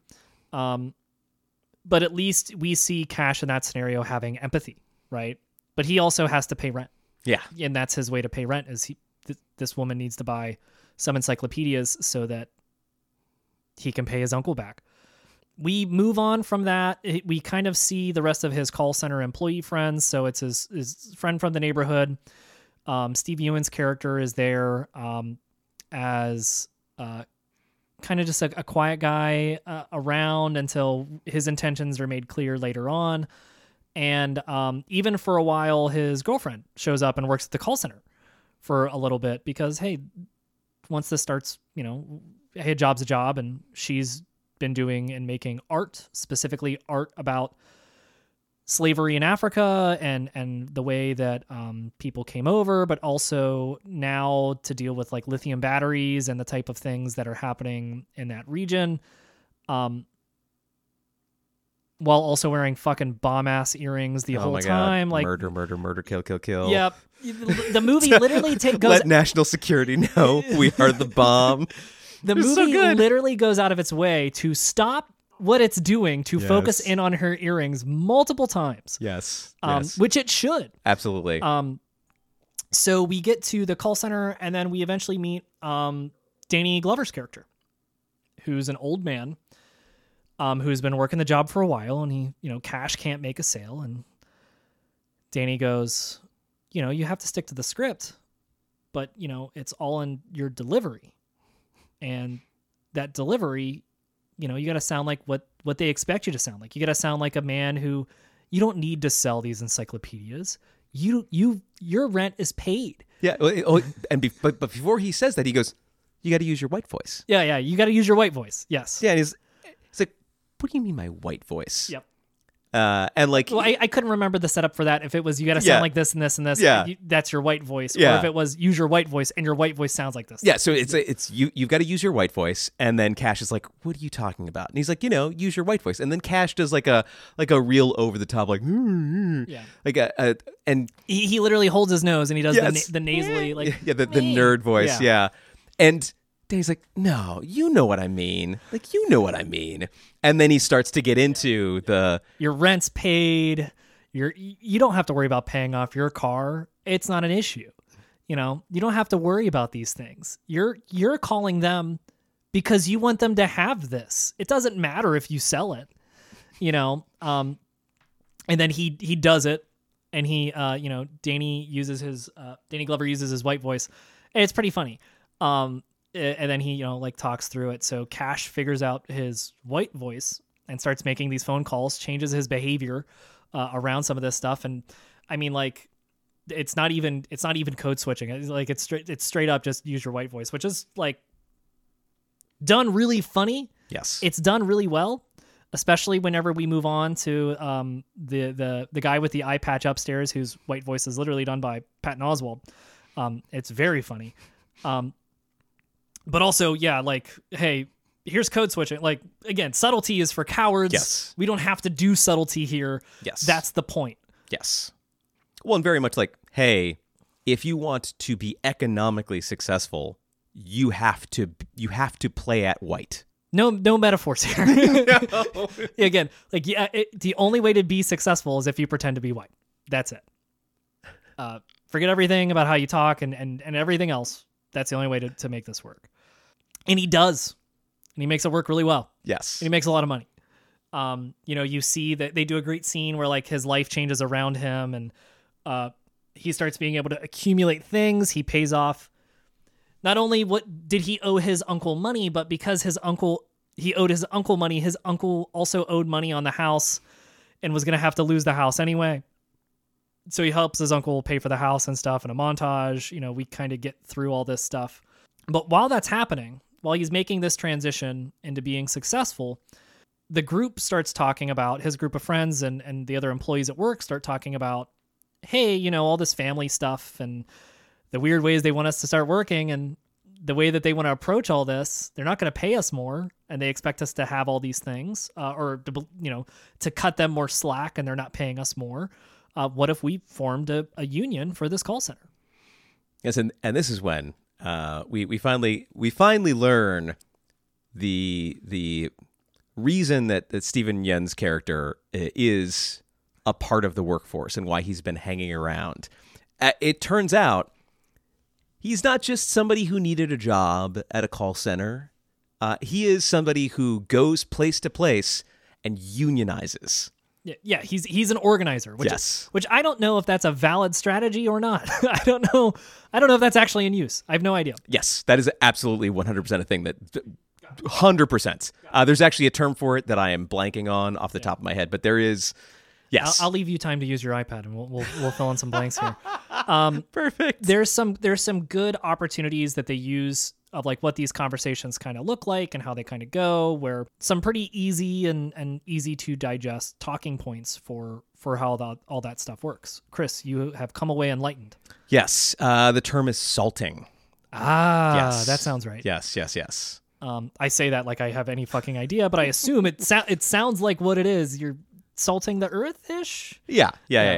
But at least we see Cash in that scenario having empathy, right? But he also has to pay rent. Yeah. And that's his way to pay rent, is this woman needs to buy some encyclopedias so that he can pay his uncle back. We move on from that. We kind of see the rest of his call center employee friends. So it's his friend from the neighborhood. Steve Ewan's character is there as kind of just a quiet guy around until his intentions are made clear later on. And even for a while, his girlfriend shows up and works at the call center for a little bit because, hey, once this starts, hey, a job's a job, and she's been doing and making art, specifically art about slavery in Africa and the way that people came over, but also now to deal with like lithium batteries and the type of things that are happening in that region, while also wearing fucking bomb ass earrings the whole time. God. Like murder, kill. Yep. The movie literally goes. Let national security know we are the bomb. The movie literally goes out of its way to stop what it's doing to focus Yes. in on her earrings multiple times. Yes. Which it should. Absolutely. So we get to the call center, and then we eventually meet Danny Glover's character, who's an old man who's been working the job for a while, and he, Cash can't make a sale, and Danny goes, you have to stick to the script, but, it's all in your delivery. And that delivery, you got to sound like what they expect you to sound like. You got to sound like a man who, you don't need to sell these encyclopedias. Your rent is paid. Yeah. But before he says that, he goes, you got to use your white voice. Yeah. You got to use your white voice. Yes. Yeah. And he's like, what do you mean my white voice? Yep. And like, well, I couldn't remember the setup for that. If it was you got to sound like this and this and this, that's your white voice. Yeah. Or if it was use your white voice and your white voice sounds like this. Yeah, so it's you've got to use your white voice, and then Cash is like, "What are you talking about?" And he's like, "Use your white voice." And then Cash does like a real over the top, like, and he literally holds his nose and he does the nasally, like, the nerd voice, yeah. And Dave's like, "No, you know what I mean. Like, you know what I mean." And then he starts to get into your rent's paid. You don't have to worry about paying off your car. It's not an issue. You don't have to worry about these things. You're calling them because you want them to have this. It doesn't matter if you sell it, and then he does it, and he Danny Glover uses his white voice, and it's pretty funny. And then he talks through it. So Cash figures out his white voice and starts making these phone calls, changes his behavior around some of this stuff, and I mean, like, it's not even code switching. It's straight up just use your white voice, which is like done really funny. Yes, it's done really well, especially whenever we move on to the guy with the eye patch upstairs, whose white voice is literally done by Patton Oswalt. It's very funny, but also, like, hey, here's code switching. Like, again, subtlety is for cowards. Yes, we don't have to do subtlety here. Yes, that's the point. Yes. Well, and very much like, hey, if you want to be economically successful, you have to play at white. No metaphors here. No. Again, like, the only way to be successful is if you pretend to be white. That's it. Forget everything about how you talk and everything else. That's the only way to make this work. And he does. And he makes it work really well. Yes. And he makes a lot of money. You see that they do a great scene where, like, his life changes around him, and he starts being able to accumulate things. He pays off. Not only what did he owe his uncle money, but because he owed his uncle money, his uncle also owed money on the house and was going to have to lose the house anyway. So he helps his uncle pay for the house and stuff in a montage. We kind of get through all this stuff. But while that's happening, while he's making this transition into being successful, the group starts talking about, his group of friends and the other employees at work start talking about, hey, all this family stuff and the weird ways they want us to start working and the way that they want to approach all this. They're not going to pay us more, and they expect us to have all these things, or to cut them more slack, and they're not paying us more. What if we formed a union for this call center? Yes, and this is when we finally learn the reason that Steven Yeun's character is a part of the workforce and why he's been hanging around. It turns out he's not just somebody who needed a job at a call center. He is somebody who goes place to place and unionizes. Yeah, he's an organizer, which I don't know if that's a valid strategy or not. I don't know if that's actually in use. I have no idea. Yes, that is absolutely 100% a thing. That 100%. There's actually a term for it that I am blanking on off the top of my head, but there is. Yes, I'll leave you time to use your iPad, and we'll fill in some blanks here. Perfect. There's some good opportunities that they use of, like, what these conversations kind of look like and how they kind of go, where some pretty easy and easy to digest talking points for how all that stuff works. Chris, you have come away enlightened. Yes, the term is salting. Yes. That sounds right. Yes. I say that like I have any fucking idea, but I assume it sounds like what it is. You're salting the earth-ish? Yeah.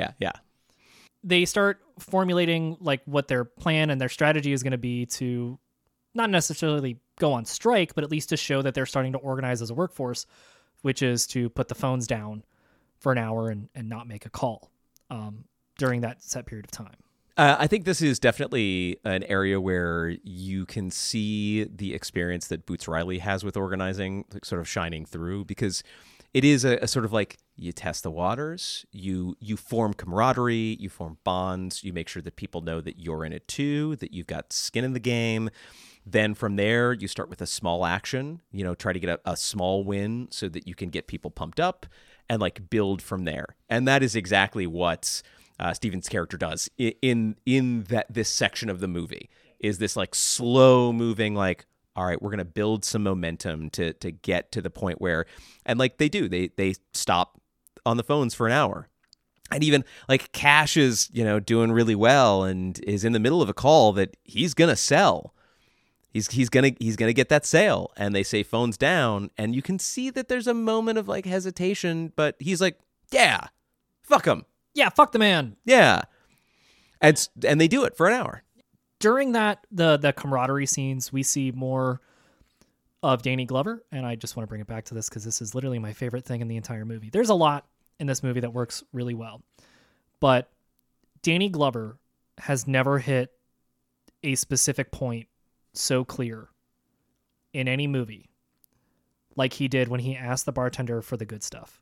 They start formulating, like, what their plan and their strategy is going to be to not necessarily go on strike, but at least to show that they're starting to organize as a workforce which is to put the phones down for an hour and not make a call during that set period of time. I think this is definitely an area where you can see the experience that Boots Riley has with organizing sort of shining through, because it is a sort of like you test the waters, you form camaraderie, you form bonds, you make sure that people know that you're in it too, that you've got skin in the game. Then from there, you start with a small action, try to get a small win so that you can get people pumped up and like build from there. And that is exactly what Steven's character does in this section of the movie, is this like slow moving, like, all right, we're going to build some momentum to get to the point where, and like they do, they stop on the phones for an hour. And even like Cash is, doing really well and is in the middle of a call that he's going to sell. He's gonna get that sale, and they say phones down, and you can see that there's a moment of like hesitation, but he's like, yeah, fuck him. Yeah, fuck the man. Yeah. And they do it for an hour. During that, the camaraderie scenes, we see more of Danny Glover, and I just want to bring it back to this because this is literally my favorite thing in the entire movie. There's a lot in this movie that works really well, but Danny Glover has never hit a specific point so clear in any movie like he did when he asked the bartender for the good stuff.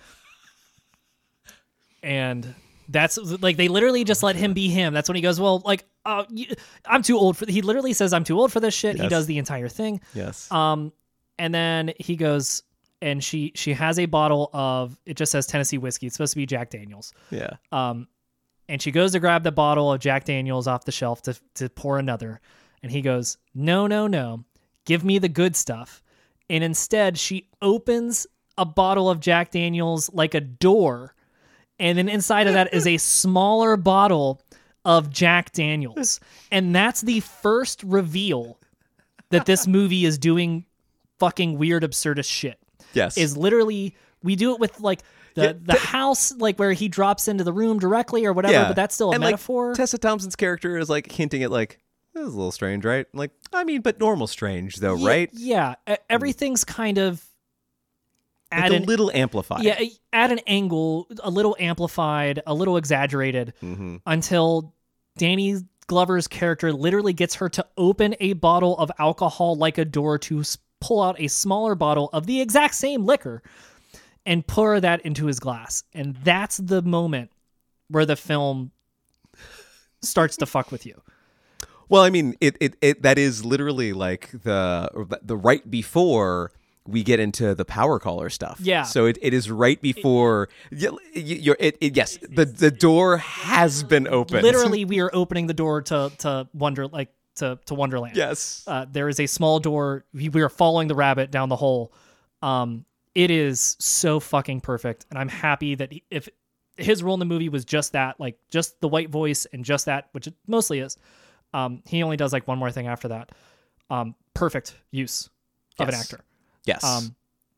And that's like, they literally just let him be him. That's when he goes, well, like, I'm too old for, he literally says, I'm too old for this shit. Yes. He does the entire thing. Yes. And then he goes, and she has a bottle of, it just says Tennessee whiskey. It's supposed to be Jack Daniels. Yeah. And she goes to grab the bottle of Jack Daniels off the shelf to pour another. And he goes, no, give me the good stuff. And instead, she opens a bottle of Jack Daniels like a door. And then inside of that is a smaller bottle of Jack Daniels. And that's the first reveal that this movie is doing fucking weird, absurdist shit. Yes. Is literally, we do it with like the house, like where he drops into the room directly or whatever, but that's still a metaphor. Like, Tessa Thompson's character is like hinting at like, this is a little strange, right? Like, I mean, but normal strange though, right? Yeah. Everything's kind of like a little amplified. Yeah, at an angle, a little amplified, a little exaggerated, until Danny Glover's character literally gets her to open a bottle of alcohol like a door to pull out a smaller bottle of the exact same liquor and pour that into his glass. And that's the moment where the film starts to fuck with you. Well, I mean, it that is literally like the right before we get into the power caller stuff. Yeah. So it is right before yes, the door has been opened. Literally, we are opening the door to Wonderland. Yes. There is a small door. We are following the rabbit down the hole. It is so fucking perfect, and I'm happy that if his role in the movie was just that, like just the white voice and just that, which it mostly is. He only does like one more thing after that. Perfect use of an actor. Yes.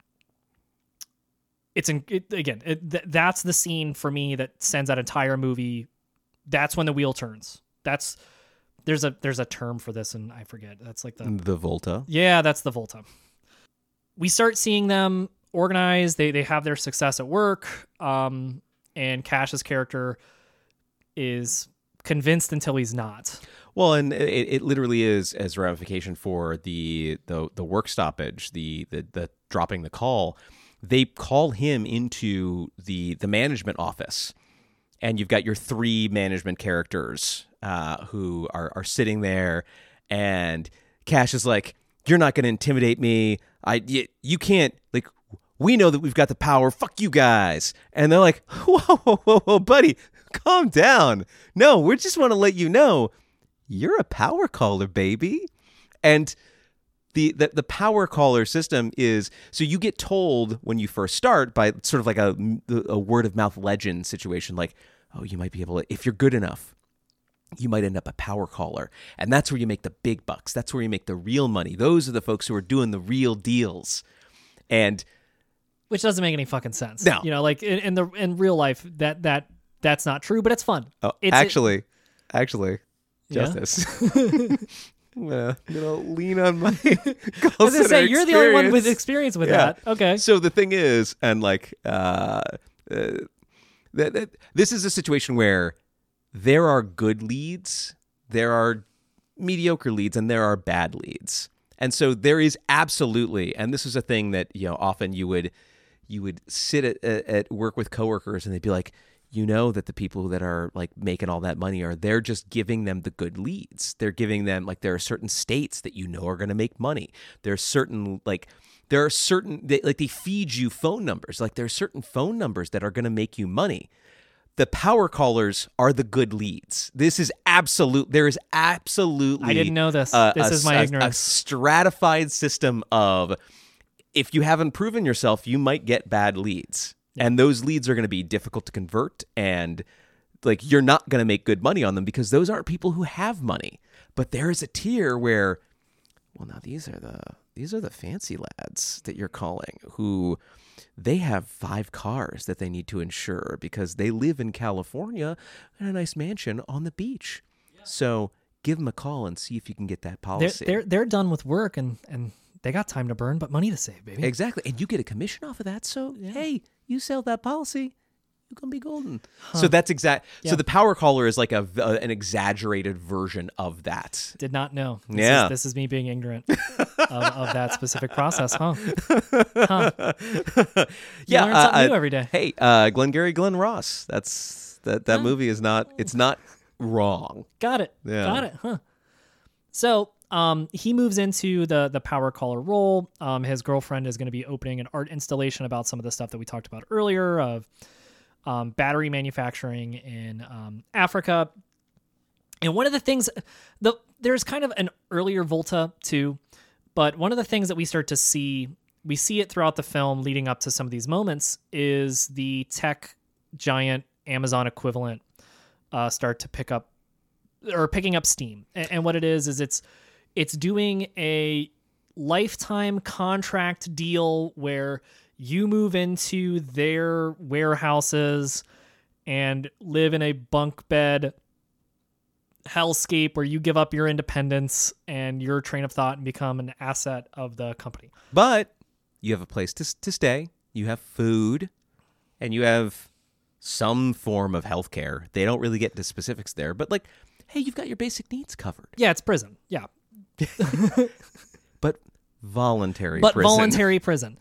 That's the scene for me that sends that entire movie. That's when the wheel turns. There's a term for this, and I forget. That's like the Volta. Yeah, that's the Volta. We start seeing them organize. They have their success at work. And Cash's character is convinced until he's not. Well, and it literally is as ramification for the work stoppage, the dropping the call. They call him into the management office, and you've got your three management characters who are sitting there, and Cash is like, "You're not going to intimidate me. You can't, like, we know that we've got the power. Fuck you guys." And they're like, whoa, buddy, calm down. No, we just want to let you know you're a power caller, baby. And the power caller system is, so you get told when you first start by sort of like a word of mouth legend situation, like, oh, you might be able to, if you're good enough, you might end up a power caller. And that's where you make the big bucks. That's where you make the real money. Those are the folks who are doing the real deals. And which doesn't make any fucking sense. No. Like in real life, that's not true, but it's fun. Oh, actually, Justice. I'm gonna lean on my I was gonna say you're the only one with experience with that. Okay. So the thing is, and like, this is a situation where there are good leads, there are mediocre leads, and there are bad leads. And so there is absolutely, and this is a thing that, you know, often you would sit at work with coworkers and they'd be like, you know, that the people that are like making all that money they're just giving them the good leads. They're giving them, like, there are certain states that you know are going to make money. There are certain they feed you phone numbers. Like, there are certain phone numbers that are going to make you money. The power callers are the good leads. There is absolutely. I didn't know this. This is my ignorance. A stratified system of, if you haven't proven yourself, you might get bad leads. Yeah. And those leads are going to be difficult to convert, and like, you're not going to make good money on them because those aren't people who have money. But there is a tier where, well, now these are the fancy lads that you're calling, who they have 5 cars that they need to insure because they live in California in a nice mansion on the beach. Yeah. So give them a call and see if you can get that policy. They're done with work and they got time to burn, but money to save, baby. Exactly. And you get a commission off of that. So, hey, you sell that policy, you're going to be golden. Huh. So that's exact. Yeah. So the power caller is like an exaggerated version of that. Did not know. This is me being ignorant of that specific process, huh? You learn something new every day. Hey, Glengarry Glen Ross. That movie is not, it's not wrong. Got it. Yeah. Got it. Huh. So, he moves into the power caller role. His girlfriend is going to be opening an art installation about some of the stuff that we talked about earlier of battery manufacturing in Africa. And one of the things, there's kind of an earlier Volta too, but one of the things that we start to see, we see it throughout the film leading up to some of these moments, is the tech giant Amazon equivalent start to picking up steam. And what it is it's doing a lifetime contract deal where you move into their warehouses and live in a bunk bed hellscape where you give up your independence and your train of thought and become an asset of the company. But you have a place to stay, you have food, and you have some form of healthcare. They don't really get into specifics there, but like, hey, you've got your basic needs covered. Yeah, it's prison. Yeah. But voluntary prison.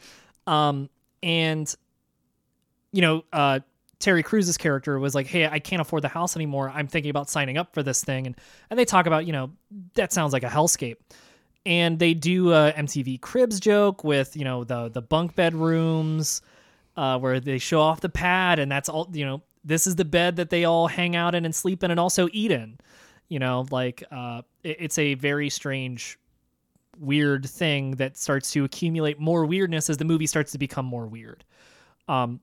And, you know, Terry Crews's character was like, hey, I can't afford the house anymore. I'm thinking about signing up for this thing. And they talk about, you know, that sounds like a hellscape. And they do a MTV Cribs joke with, you know, the bunk bed rooms where they show off the pad, and that's all, you know, this is the bed that they all hang out in and sleep in and also eat in. You know, like it's a very strange, weird thing that starts to accumulate more weirdness as the movie starts to become more weird. And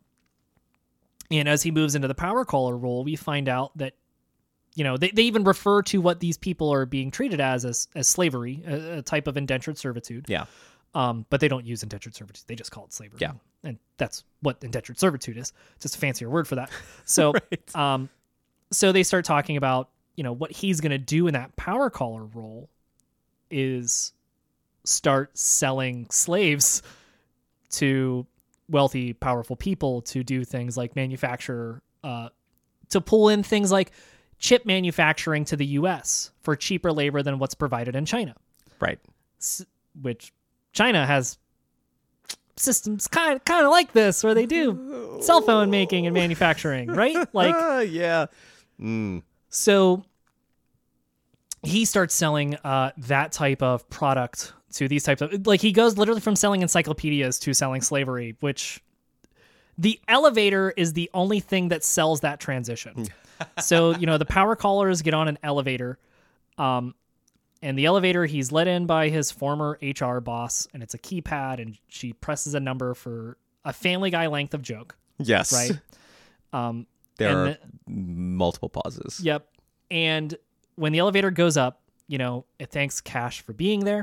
as he moves into the power caller role, we find out that, you know, they even refer to what these people are being treated as slavery, a type of indentured servitude. Yeah. But they don't use indentured servitude. They just call it slavery. Yeah. And that's what indentured servitude is. Just a fancier word for that. So, right. So they start talking about, you know, what he's going to do in that power caller role is start selling slaves to wealthy, powerful people to do things like manufacture, to pull in things like chip manufacturing to the U.S. for cheaper labor than what's provided in China. Right. Which China has systems kind of like this, where they do cell phone making and manufacturing, right? Like, yeah. So he starts selling that type of product to these types of, like, he goes literally from selling encyclopedias to selling slavery, which the elevator is the only thing that sells that transition. So, you know, the power callers get on an elevator, and the elevator, he's let in by his former HR boss, and it's a keypad, and she presses a number for a Family Guy length of joke. Yes. Right? There are multiple pauses. Yep. And when the elevator goes up, you know, it thanks Cash for being there.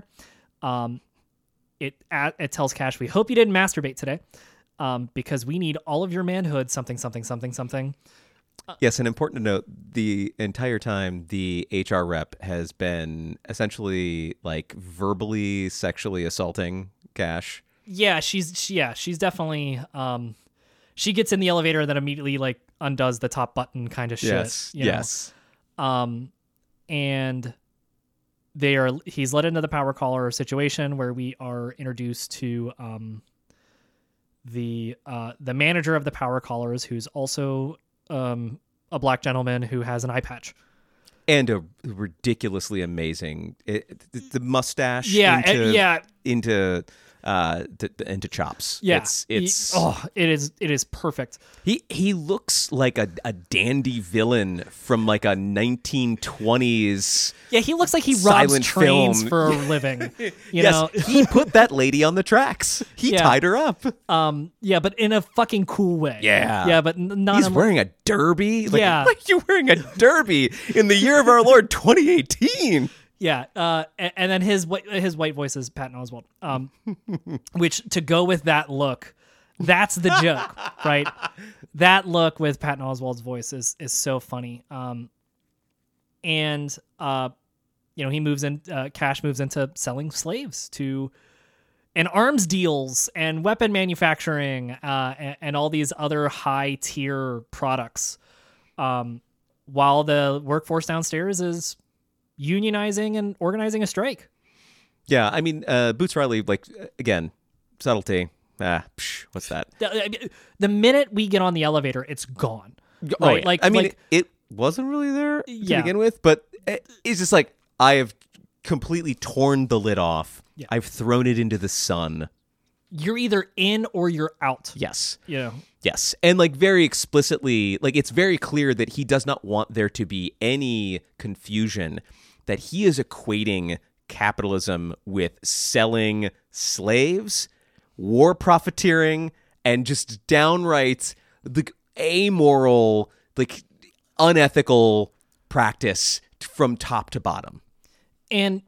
It tells Cash, we hope you didn't masturbate today, because we need all of your manhood, something, something, something, something. Yes, and important to note, the entire time the HR rep has been essentially like verbally sexually assaulting Cash. Yeah, she's definitely she gets in the elevator and then immediately like undoes the top button kind of shit. Yes, you know? yes. And he's led into the power collar situation where we are introduced to the manager of the power collars, who's also a black gentleman who has an eye patch. And a ridiculously amazing the mustache into chops. Yeah, it is perfect. He looks like a dandy villain from like a 1920s. Yeah, he looks like he robs trains film. for a living. You yes, know, he put that lady on the tracks. He tied her up. Yeah, but in a fucking cool way. Yeah, but not. He's wearing a derby. Like, yeah, like you're wearing a derby in the year of our Lord 2018. Yeah, and then his white voice is Patton Oswalt. Which, to go with that look, that's the joke, right? That look with Patton Oswalt's voice is so funny. And he moves in. Cash moves into selling slaves and arms deals and weapon manufacturing and all these other high tier products. While the workforce downstairs is unionizing and organizing a strike. Yeah, I mean, Boots Riley, like, again, subtlety. What's that? The minute we get on the elevator, it's gone. Oh, right? Yeah. It wasn't really there to begin with, but it's just like, I have completely torn the lid off. Yeah. I've thrown it into the sun. You're either in or you're out. Yes. You know? Yes. And like very explicitly, like it's very clear that he does not want there to be any confusion that he is equating capitalism with selling slaves, war profiteering, and just downright the amoral, like unethical practice from top to bottom. And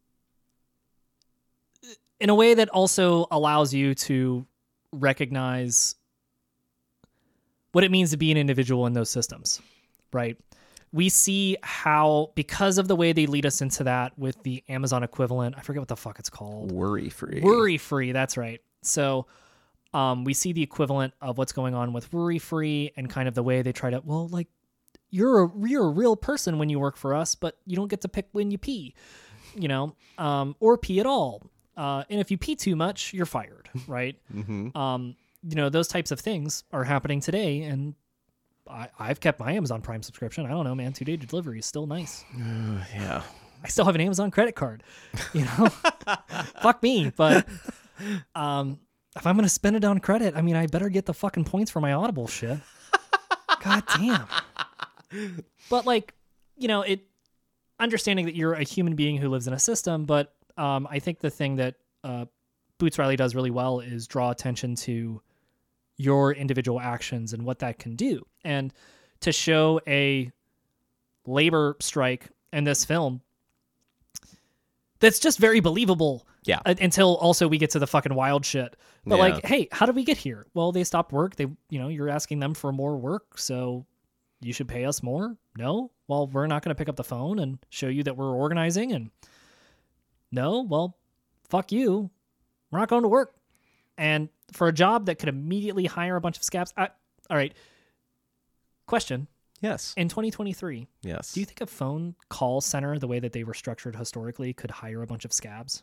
in a way that also allows you to recognize what it means to be an individual in those systems, right? We see how, because of the way they lead us into that with the Amazon equivalent, I forget what the fuck it's called. Worry-free. Worry-free, that's right. So we see the equivalent of what's going on with worry-free and kind of the way they try to, well, like, you're a real person when you work for us, but you don't get to pick when you pee, or pee at all. And if you pee too much, you're fired, right? Mm-hmm. Those types of things are happening today, and I've kept my Amazon Prime subscription. I don't know, man. 2-day delivery is still nice. Yeah. I still have an Amazon credit card, Fuck me. But if I'm going to spend it on credit, I mean, I better get the fucking points for my Audible shit. God damn. But understanding that you're a human being who lives in a system, but I think the thing that Boots Riley does really well is draw attention to your individual actions and what that can do. And to show a labor strike in this film that's just very believable. Yeah. Until also we get to the fucking wild shit. But hey, how did we get here? Well, they stopped work. You're asking them for more work, so you should pay us more? No? Well, we're not going to pick up the phone and show you that we're organizing. And no? Well, fuck you. We're not going to work. And for a job that could immediately hire a bunch of scabs. All right. Question. Yes. In 2023. Yes. Do you think a phone call center, the way that they were structured historically, could hire a bunch of scabs?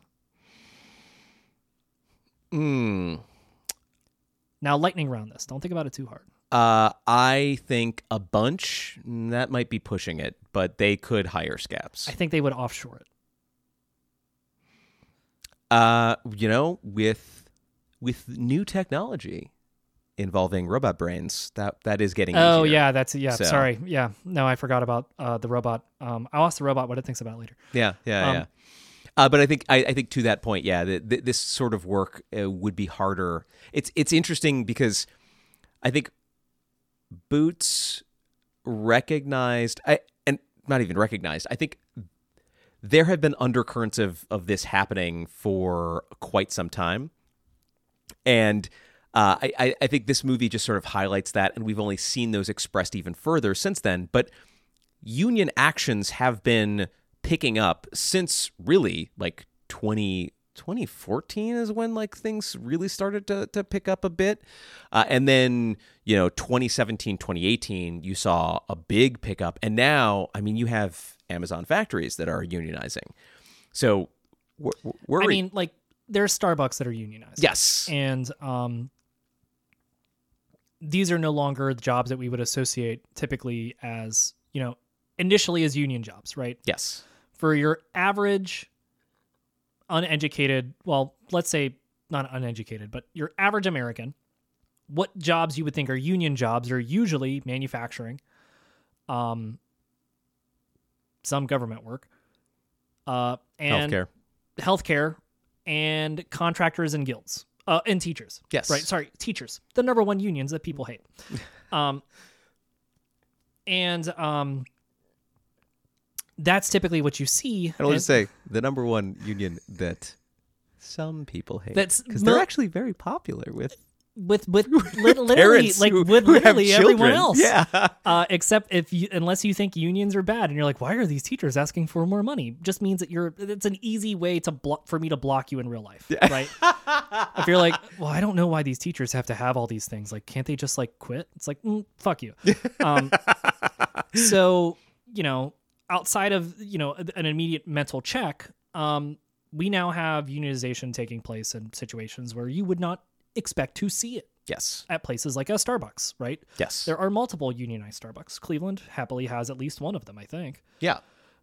Now, lightning round this. Don't think about it too hard. I think a bunch, that might be pushing it, but they could hire scabs. I think they would offshore it. With new technology involving robot brains, that is getting easier. Yeah, so. Sorry. Yeah. No, I forgot about the robot. I'll ask the robot what it thinks about it later. Yeah. But I think to that point, this sort of work would be harder. It's interesting because I think Boots recognized, and not even recognized, I think there have been undercurrents of this happening for quite some time. And I think this movie just sort of highlights that, and we've only seen those expressed even further since then. But union actions have been picking up since really like 2014 is when like things really started to pick up a bit. And then, 2017, 2018, you saw a big pickup. And now, I mean, you have Amazon factories that are unionizing. So like there's Starbucks that are unionized. Yes. And these are no longer the jobs that we would associate typically as, initially as union jobs, right? Yes. For your average uneducated, well, let's say not uneducated, but your average American, what jobs you would think are union jobs are usually manufacturing, some government work, and healthcare, and contractors and guilds, and teachers. Yes. Right. Sorry, teachers. The number one unions that people hate. That's typically what you see. I want to say the number one union that some people hate, because they're actually very popular with literally like with literally everyone else. Yeah. Except unless you think unions are bad and you're like, why are these teachers asking for more money? Just means that it's an easy way for me to block you in real life, right? If you're like, well, I don't know why these teachers have to have all these things. Like, can't they just like quit? It's like, fuck you. So, outside of, an immediate mental check, we now have unionization taking place in situations where you would not expect to see it. Yes. At places like a Starbucks, right? Yes. There are multiple unionized Starbucks. Cleveland happily has at least one of them, I think. Yeah.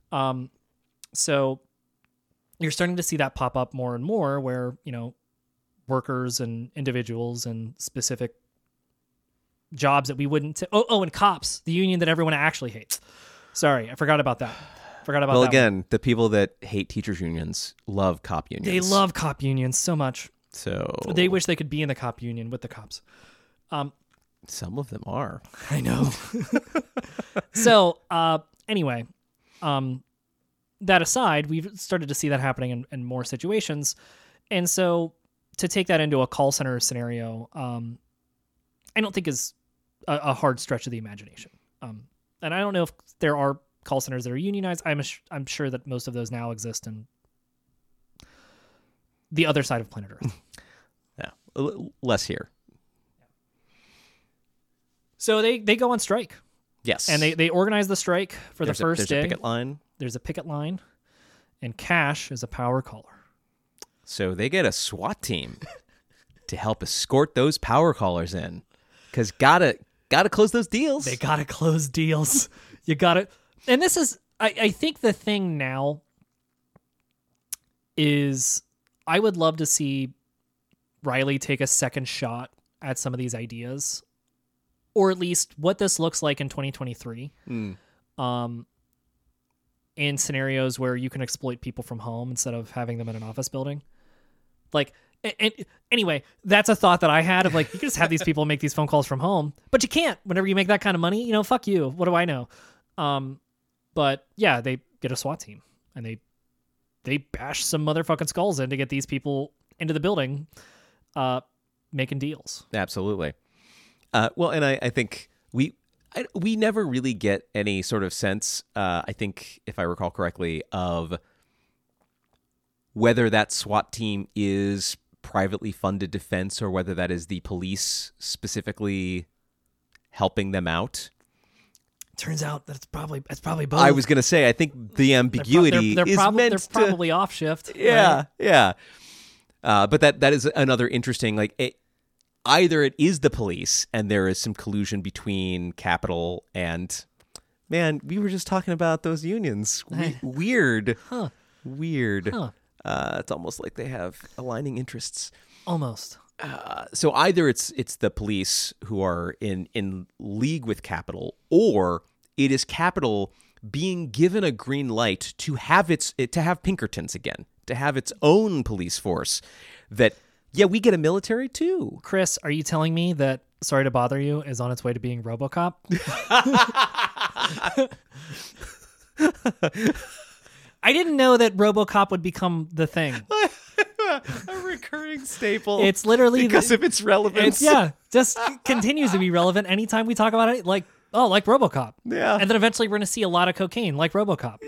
So you're starting to see that pop up more and more where, workers and individuals and specific jobs that we wouldn't... and cops, the union that everyone actually hates. Sorry, I forgot about that. Well, again, the people that hate teachers' unions love cop unions. They love cop unions so much. So they wish they could be in the cop union with the cops. Some of them are. I know. So anyway, that aside, we've started to see that happening in more situations. And so to take that into a call center scenario, I don't think is a hard stretch of the imagination. And I don't know if there are call centers that are unionized. I'm sure that most of those now exist in the other side of planet Earth. Yeah, less here. So they go on strike. Yes. And they organize the strike for the first day. There's a picket line. There's a picket line. And Cash is a power caller. So they get a SWAT team to help escort those power callers in. Because gotta close those deals. They gotta close deals. You gotta... And this is... I think the thing now is... I would love to see Riley take a second shot at some of these ideas, or at least what this looks like in 2023. In scenarios where you can exploit people from home instead of having them in an office building. Like, and anyway, that's a thought that I had of like, you can just have these people make these phone calls from home, but you can't whenever you make that kind of money, fuck you. What do I know? But yeah, they get a SWAT team and they bash some motherfucking skulls in to get these people into the building, making deals. Absolutely. Well, and I think we never really get any sort of sense, I think, if I recall correctly, of whether that SWAT team is privately funded defense or whether that is the police specifically helping them out. Turns out that it's probably both. I was going to say, I think the ambiguity they're probably off shift. Yeah, right? yeah. But that is another interesting, either it is the police and there is some collusion between Capitol and, man, we were just talking about those unions. Weird. Huh. Weird. Huh. It's almost like they have aligning interests. Almost. So either it's the police who are in league with Capitol, or it is Capitol being given a green light to have Pinkertons again, to have its own police force. That, yeah, we get a military too. Chris, are you telling me that Sorry to Bother You is on its way to being RoboCop? I didn't know that RoboCop would become the thing. A recurring recurring staple. It's literally because of its relevance. Just continues to be relevant anytime we talk about it. Like RoboCop. Yeah. And then eventually we're going to see a lot of cocaine, like RoboCop.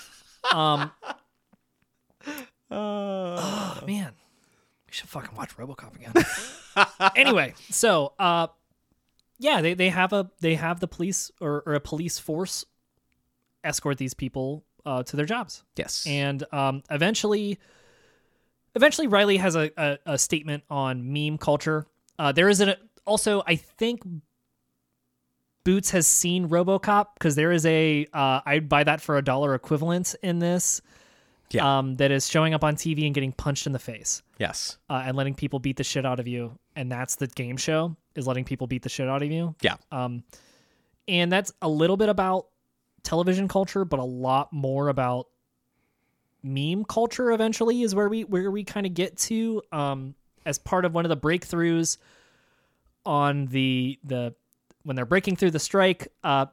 Oh man, we should fucking watch RoboCop again. Anyway, so they have the police or a police force escort these people to their jobs. Yes. And eventually Riley has a statement on meme culture. There is also, I think Boots has seen RoboCop, because there is I'd buy that for $1 equivalent in this. Yeah. That is showing up on TV and getting punched in the face. Yes. And letting people beat the shit out of you. And that's the game show, is letting people beat the shit out of you. Yeah. And that's a little bit about television culture, but a lot more about meme culture eventually is where we kind of get to, as part of one of the breakthroughs on the when they're breaking through the strike.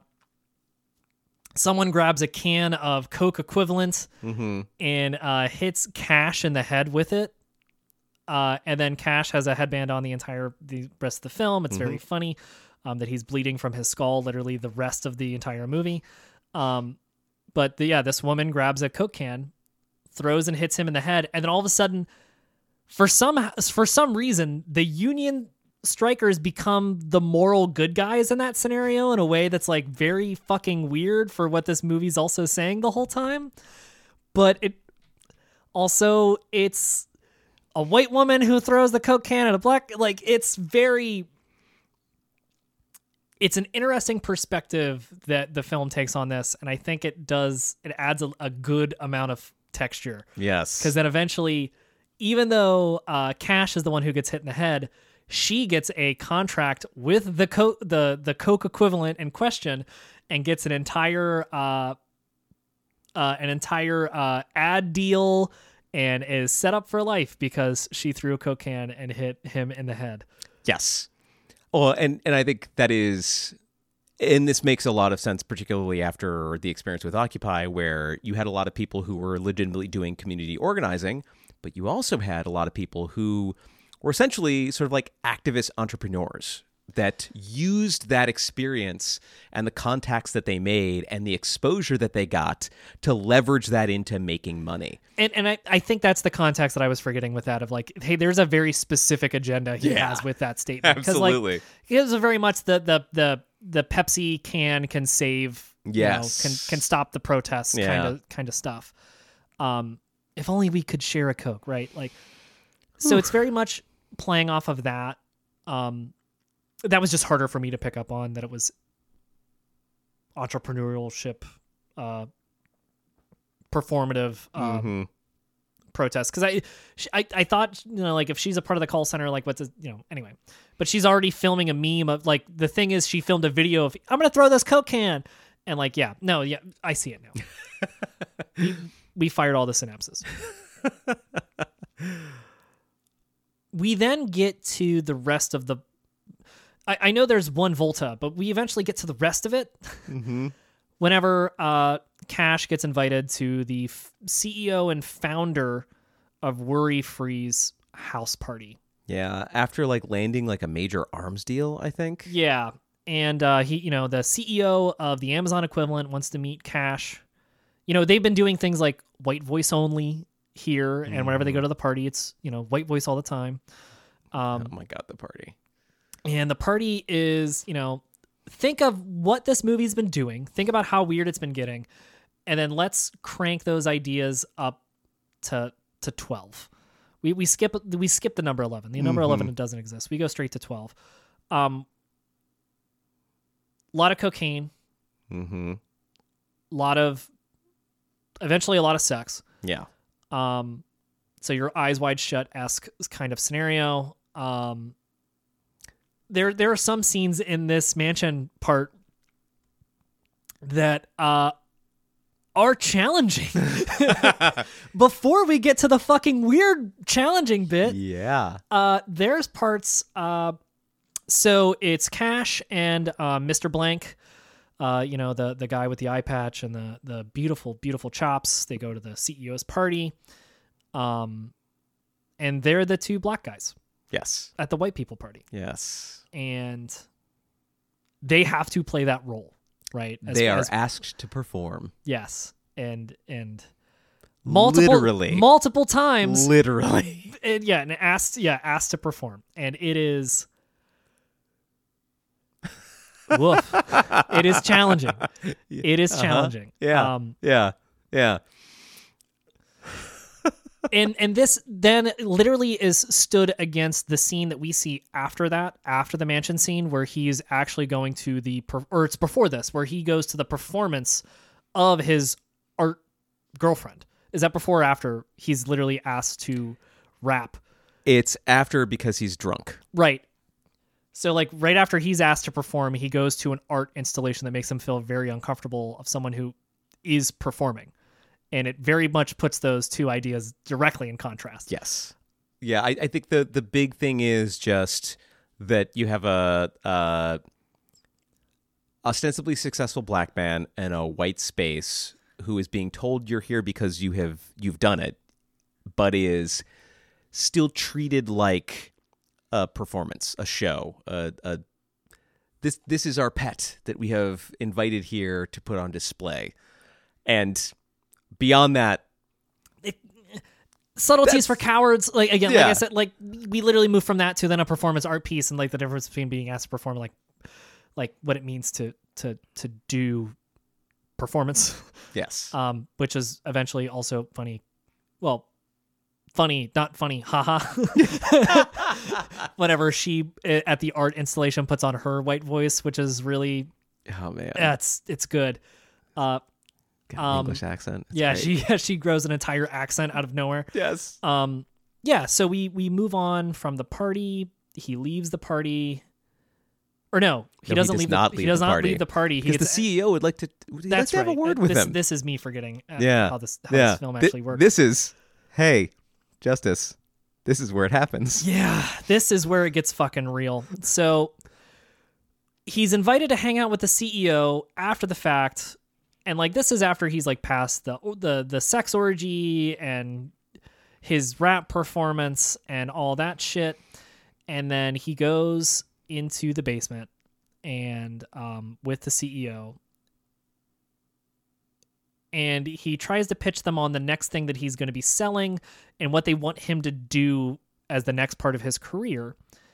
Someone grabs a can of Coke equivalent and hits Cash in the head with it. And then Cash has a headband on the rest of the film. It's very funny that he's bleeding from his skull literally the rest of the entire movie. But this woman grabs a Coke can, throws and hits him in the head, and then all of a sudden, for some reason, the Union strikers become the moral good guys in that scenario in a way that's like very fucking weird for what this movie's also saying the whole time. But it's a white woman who throws the Coke can at a black, like it's an interesting perspective that the film takes on this, and I think it adds a good amount of texture. Yes. Because then eventually, even though Cash is the one who gets hit in the head, she gets a contract with the Coke equivalent in question and gets an entire ad deal and is set up for life because she threw a Coke can and hit him in the head. Yes. Well, and I think that is, and this makes a lot of sense, particularly after the experience with Occupy, where you had a lot of people who were legitimately doing community organizing, but you also had a lot of people who were essentially sort of like activist entrepreneurs that used that experience and the contacts that they made and the exposure that they got to leverage that into making money. And I think that's the context that I was forgetting with that, of like, hey, there's a very specific agenda he has with that statement. Absolutely. Like, it was very much the Pepsi can save, yes, can stop the protests kind of stuff. If only we could share a Coke, right? Like, so it's very much playing off of that. That was just harder for me to pick up on, that it was entrepreneurship, performative protest. Because I thought, like, if she's a part of the call center, like, anyway. But she's already filming a meme of, like, the thing is, she filmed a video of, I'm gonna throw this Coke can, and like, I see it now. we fired all the synapses. We then get to the rest of the. I know there's one Volta, but we eventually get to the rest of it. Whenever Cash gets invited to the CEO and founder of Worry Free's house party. Yeah, after like landing like a major arms deal, I think. Yeah, and he, the CEO of the Amazon equivalent wants to meet Cash. They've been doing things like white voice only here, and whenever they go to the party, it's white voice all the time. Oh my god, the party. And the party is, think of what this movie's been doing. Think about how weird it's been getting. And then let's crank those ideas up to 12. We skip the number 11. The number 11 doesn't exist. We go straight to 12. Lot of cocaine. Eventually a lot of sex. Yeah. So your eyes wide shut-esque kind of scenario. There are some scenes in this mansion part that are challenging. Before we get to the fucking weird challenging bit, there's parts. So it's Cash and Mr. Blank, the guy with the eye patch and the beautiful chops. They go to the CEO's party. and they're the two black guys Yes. at the white people party, Yes. and they have to play that role, right? They are asked to perform. yes, and Literally. multiple times, Literally. and asked to perform, and it is. Woof. It is challenging. It is challenging. Yeah. Yeah. And this then literally is stood against the scene that we see after that, after the mansion scene, where he's actually going to or it's before this, where he goes to the performance of his art girlfriend. Is that before or after he's literally asked to rap? It's after, because he's drunk. Right. So like right after he's asked to perform, he goes to an art installation that makes him feel very uncomfortable of someone who is performing. And it very much puts those two ideas directly in contrast. Yes. Yeah, I think the big thing is just that you have a ostensibly successful black man in a white space who is being told you're here because you've done it, but is still treated like a performance, a show, this is our pet that we have invited here to put on display. And beyond that, subtleties for cowards. Like again, like I said, like we literally move from that to then a performance art piece, and like the difference between being asked to perform, like what it means to do performance. Yes. Which is eventually also funny. Well, funny, not funny. Haha. Whenever she at the art installation puts on her white voice, which is really, oh man, it's good. Got an English accent. It's great. she grows an entire accent out of nowhere. Yes. So we move on from the party. He leaves the party. Or no, he doesn't leave the party. Because the CEO would like to have a word with him. This is me forgetting how this film actually works. This is, hey, Justice, this is where it happens. Yeah, this is where it gets fucking real. So he's invited to hang out with the CEO after the fact. And like this is after he's like past the sex orgy and his rap performance and all that shit. And then he goes into the basement and with the CEO, and he tries to pitch them on the next thing that he's going to be selling and what they want him to do as the next part of his career.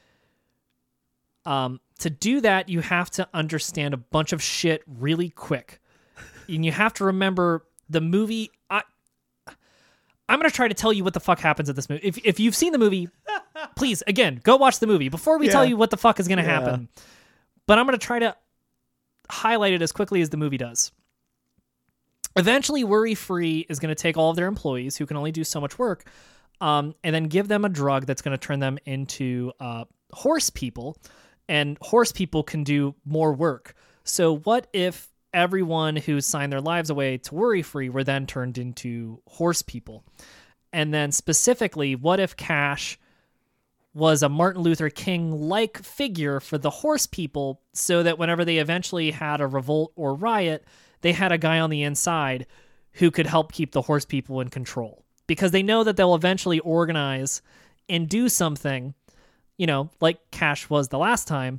To do that, you have to understand a bunch of shit really quick. And you have to remember the movie. I'm going to try to tell you what the fuck happens at this movie. If you've seen the movie, please, again, go watch the movie before we tell you what the fuck is going to happen. But I'm going to try to highlight it as quickly as the movie does. Eventually, Worry Free is going to take all of their employees who can only do so much work and then give them a drug that's going to turn them into horse people. And horse people can do more work. So what if everyone who signed their lives away to Worry Free were then turned into horse people? And then specifically, what if Cash was a Martin Luther King-like figure for the horse people, so that whenever they eventually had a revolt or riot, they had a guy on the inside who could help keep the horse people in control? Because they know that they'll eventually organize and do something, like Cash was the last time.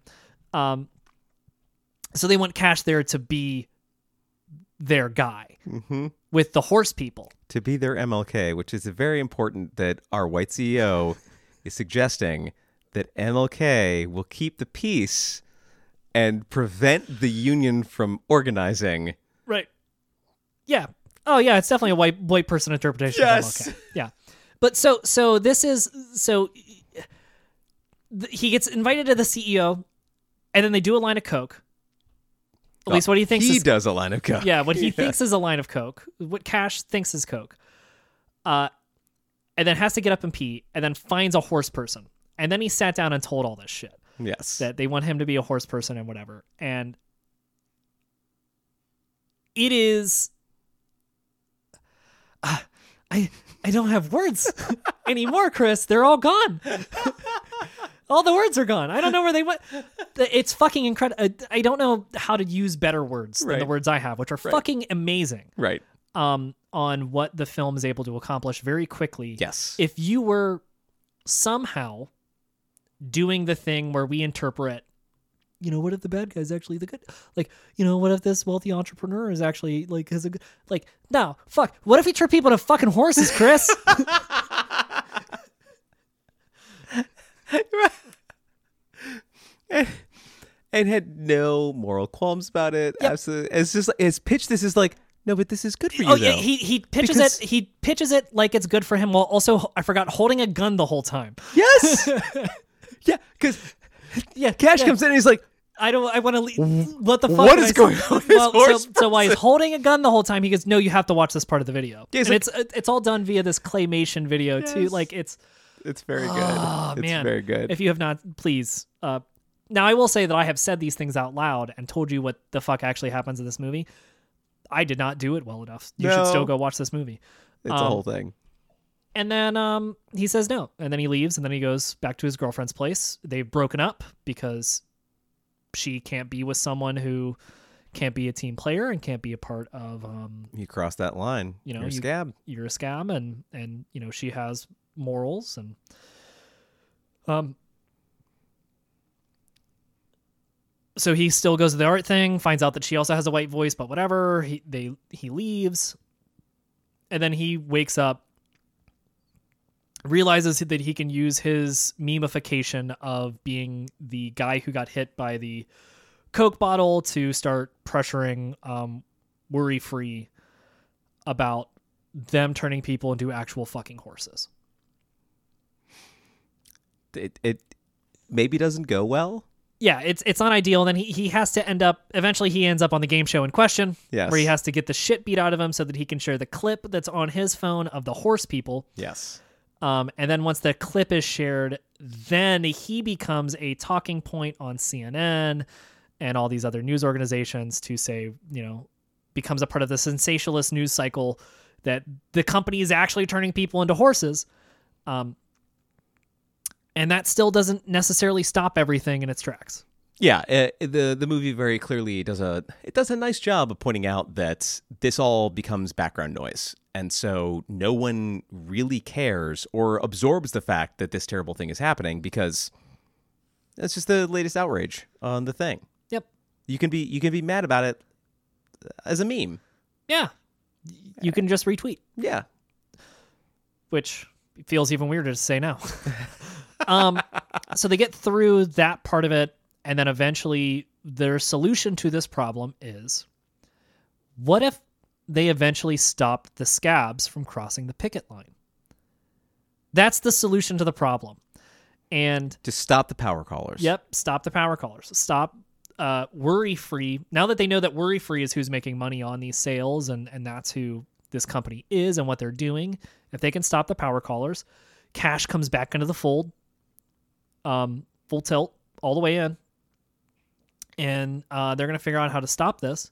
So they want Cash there to be their guy with the horse people. To be their MLK, which is very important that our white CEO is suggesting that MLK will keep the peace and prevent the union from organizing. Right. Yeah. Oh, yeah, it's definitely a white person interpretation of MLK. Yeah. But so this is... So he gets invited to the CEO, and then they do a line of coke. At least what he thinks he does a line of coke. Yeah, what he thinks is a line of coke. What Cash thinks is coke. And then has to get up and pee, and then finds a horse person. And then he sat down and told all this shit. Yes. That they want him to be a horse person and whatever. And it is... I don't have words anymore, Chris. They're all gone. All the words are gone. I don't know where they went. It's fucking incredible. I don't know how to use better words than the words I have, which are fucking amazing. Right. On what the film is able to accomplish very quickly. Yes. If you were somehow doing the thing where we interpret, what if the bad guy's actually the good? Like, what if this wealthy entrepreneur is actually like has a good, like, no, fuck. What if he turned people into fucking horses, Chris? and had no moral qualms about it. Yep. Absolutely. It's just his pitch. This is like, no, but this is good for you. Oh yeah, though. he pitches Because- it. He pitches it like it's good for him, while also, I forgot, holding a gun the whole time. Yes. Yeah, because Yeah, Cash yeah. comes in and he's like, I want to leave. What the fuck? What did is I going say? on with this Well, horse so while he's person? holding a gun the whole time, he goes, "No, you have to watch this part of the video." Yeah, he's and like- it's all done via this claymation video too. Yes. Like it's it's very good. oh It's man, very good. If you have not, please. Now I will say that I have said these things out loud and told you what the fuck actually happens in this movie. I did not do it well enough. You should No. still go watch this movie. It's a whole thing. And then he says no. And then he leaves, and then he goes back to his girlfriend's place. They've broken up because she can't be with someone who can't be a team player and can't be a part of You cross that line. you know, You're a you- scab. you're a scam, and she has morals, and so he still goes to the art thing, finds out that she also has a white voice, but whatever. He leaves, and then he wakes up, realizes that he can use his memification of being the guy who got hit by the Coke bottle to start pressuring Worry Free about them turning people into actual fucking horses. It maybe doesn't go well. Yeah, it's not ideal. Then he has to eventually he ends up on the game show in question, Yes. where he has to get the shit beat out of him so that he can share the clip that's on his phone of the horse people. Yes. And then once the clip is shared, then he becomes a talking point on CNN and all these other news organizations to say, becomes a part of the sensationalist news cycle that the company is actually turning people into horses. And that still doesn't necessarily stop everything in its tracks. Yeah, the movie very clearly does a nice job of pointing out that this all becomes background noise, and so no one really cares or absorbs the fact that this terrible thing is happening because it's just the latest outrage on the thing. Yep. You can be mad about it as a meme. Yeah. You can just retweet, Yeah. which feels even weirder to say now. So they get through that part of it, and then eventually their solution to this problem is, what if they eventually stopped the scabs from crossing the picket line? That's the solution to the problem. And Just stop the power callers. yep, stop the power callers. Stop Worry Free. Now that they know that Worry Free is who's making money on these sales, and that's who this company is and what they're doing, if they can stop the power callers, Cash comes back into the fold, full tilt all the way in, and they're going to figure out how to stop this.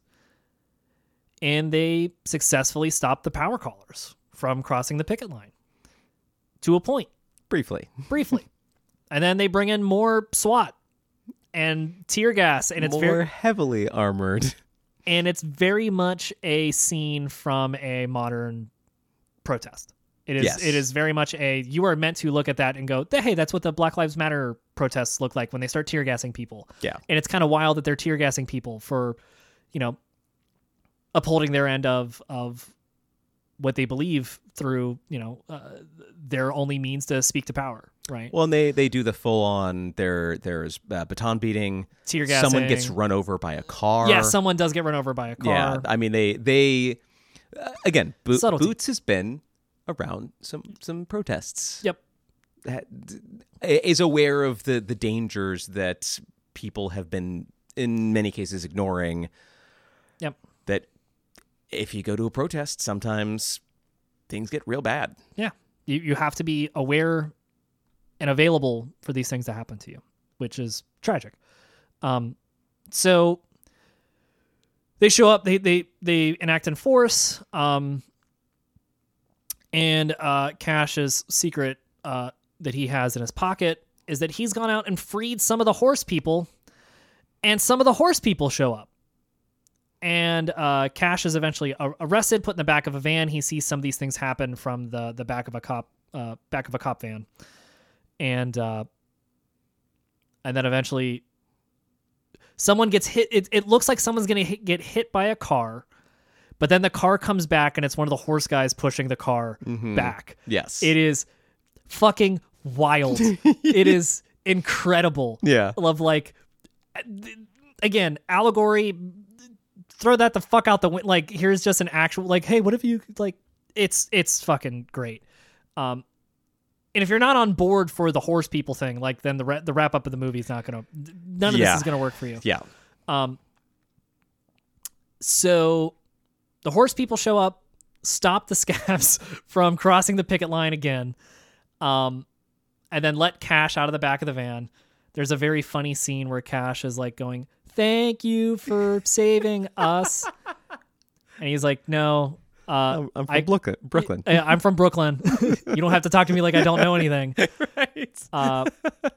And they successfully stop the power callers from crossing the picket line to a point, Briefly. briefly. And then they bring in more SWAT and tear gas, and it's More heavily armored. very much a scene from a modern protest. It is Yes. It is very much you are meant to look at that and go, hey, that's what the Black Lives Matter protests look like when they start tear gassing people. Yeah. And it's kind of wild that they're tear gassing people for, upholding their end of what they believe through, their only means to speak to power, right? Well, and they do the full on. There's baton beating. Tear gassing. Someone gets run over by a car. Yeah, someone does get run over by a car. Yeah, I mean they again. Subtlety. Boots has been around some protests. Yep. Is aware of the dangers that people have been in many cases ignoring. Yep. That if you go to a protest, sometimes things get real bad. Yeah. You have to be aware and available for these things to happen to you, which is tragic. So they show up, they enact in force, and Cash's secret that he has in his pocket is that he's gone out and freed some of the horse people, and some of the horse people show up. And Cash is eventually arrested, put in the back of a van. He sees some of these things happen from the back of a cop van, and then eventually someone gets hit. It looks like someone's going to get hit by a car, but then the car comes back and it's one of the horse guys pushing the car back. Yes. It is fucking wild. It is incredible. Yeah. Of like, again, allegory, throw that the fuck out the window. Like, here's just an actual, like, hey, what if you, like, it's fucking great. And if you're not on board for the horse people thing, like, then the wrap up of the movie is not gonna, none of this is gonna work for you. Yeah. So the horse people show up, stop the scabs from crossing the picket line again, and then let Cash out of the back of the van. There's a very funny scene where Cash is like going, "Thank you for saving us," and he's like, "No, I'm from Brooklyn. I'm from Brooklyn. You don't have to talk to me like I don't know anything." Right.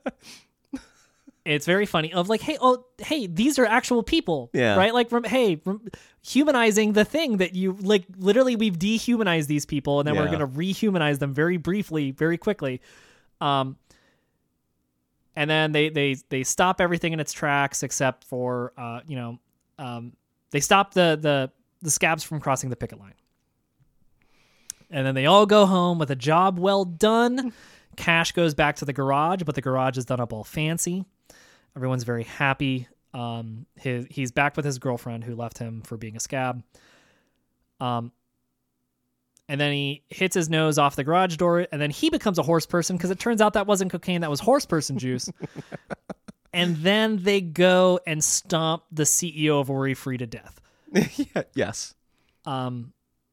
It's very funny of like, hey, these are actual people, Yeah. right? Like, humanizing the thing that you, like, literally we've dehumanized these people, and then we're Yeah. going to rehumanize them very briefly, very quickly. And then they stop everything in its tracks except for, they stop the scabs from crossing the picket line. And then they all go home with a job well done. Cash goes back to the garage, but the garage is done up all fancy. Everyone's very happy. He's back with his girlfriend who left him for being a scab. And then he hits his nose off the garage door, and then he becomes a horse person because it turns out that wasn't cocaine, that was horse person juice. And then they go and stomp the CEO of Worry-Free to death. Yeah, yes. And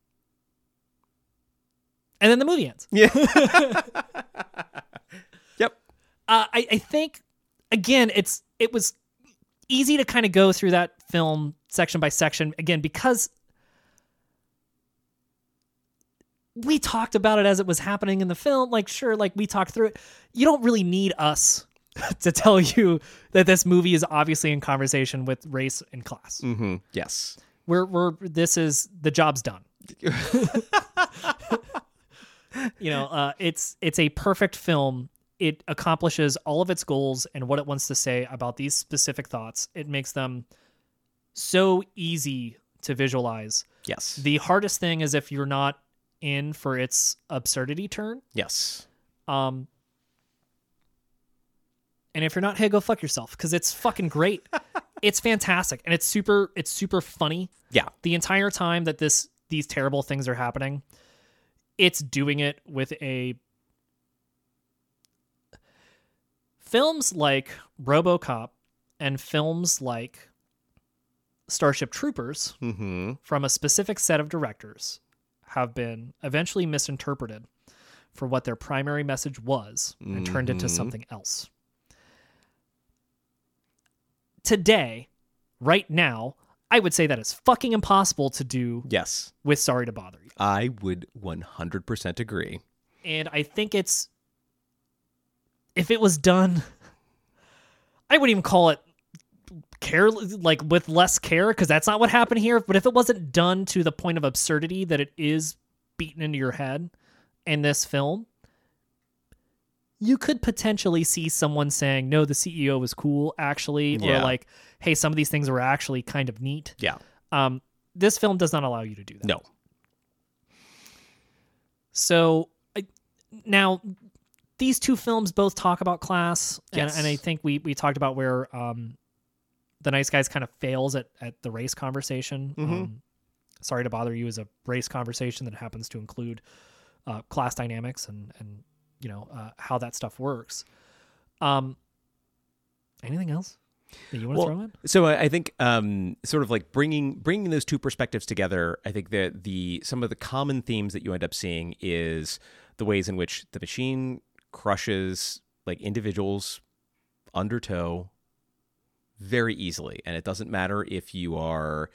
then the movie ends. Yeah. Yep. I think, again, it was easy to kind of go through that film section by section, again, because we talked about it as it was happening in the film. Like, sure, like, we talked through it. You don't really need us to tell you that this movie is obviously in conversation with race and class. Mm-hmm. Yes. The job's done. It's a perfect film. It accomplishes all of its goals and what it wants to say about these specific thoughts. It makes them so easy to visualize. Yes. The hardest thing is if you're not in for its absurdity turn. Yes. And if you're not, hey, go fuck yourself, because it's fucking great. It's fantastic, and it's super funny. Yeah. The entire time that these terrible things are happening, it's doing it with a films like RoboCop and films like Starship Troopers from a specific set of directors have been eventually misinterpreted for what their primary message was and turned into something else. Today, right now, I would say that is fucking impossible to do. Yes. With Sorry to Bother You. I would 100% agree. And I think if it was done, I wouldn't even call it care, like with less care, because that's not what happened here. But if it wasn't done to the point of absurdity that it is beaten into your head in this film, you could potentially see someone saying, no, the CEO was cool, actually. Yeah. Or like, hey, some of these things were actually kind of neat. Yeah. This film does not allow you to do that. No. So now these two films both talk about class. Yes. And I think we talked about where The Nice Guys kind of fails at the race conversation. Sorry to Bother You is a race conversation that happens to include class dynamics and how that stuff works. Anything else that you want to throw in? So I think sort of like bringing those two perspectives together, I think that some of the common themes that you end up seeing is the ways in which the machine crushes like individuals under tow very easily. And it doesn't matter if you are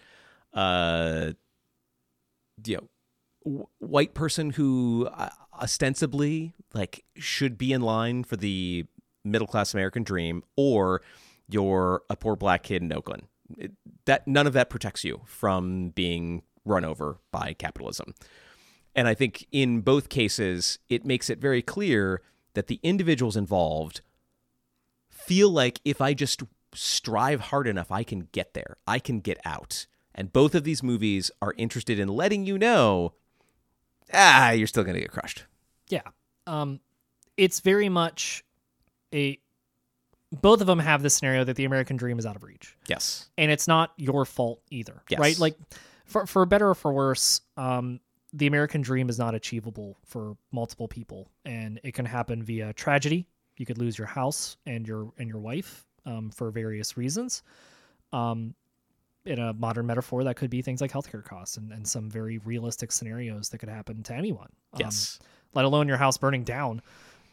white person who ostensibly like should be in line for the middle-class American dream, or you're a poor black kid in Oakland. That none of that protects you from being run over by capitalism. And I think in both cases, it makes it very clear that the individuals involved feel like if I just strive hard enough, I can get there. I can get out. And both of these movies are interested in letting you know, you're still going to get crushed. Yeah. It's very much both of them have this scenario that the American dream is out of reach. Yes. And it's not your fault either, Yes. right? Like, for better or for worse, the American dream is not achievable for multiple people, and it can happen via tragedy. You could lose your house and your wife for various reasons. In a modern metaphor, that could be things like healthcare costs and some very realistic scenarios that could happen to anyone. Yes. Let alone your house burning down.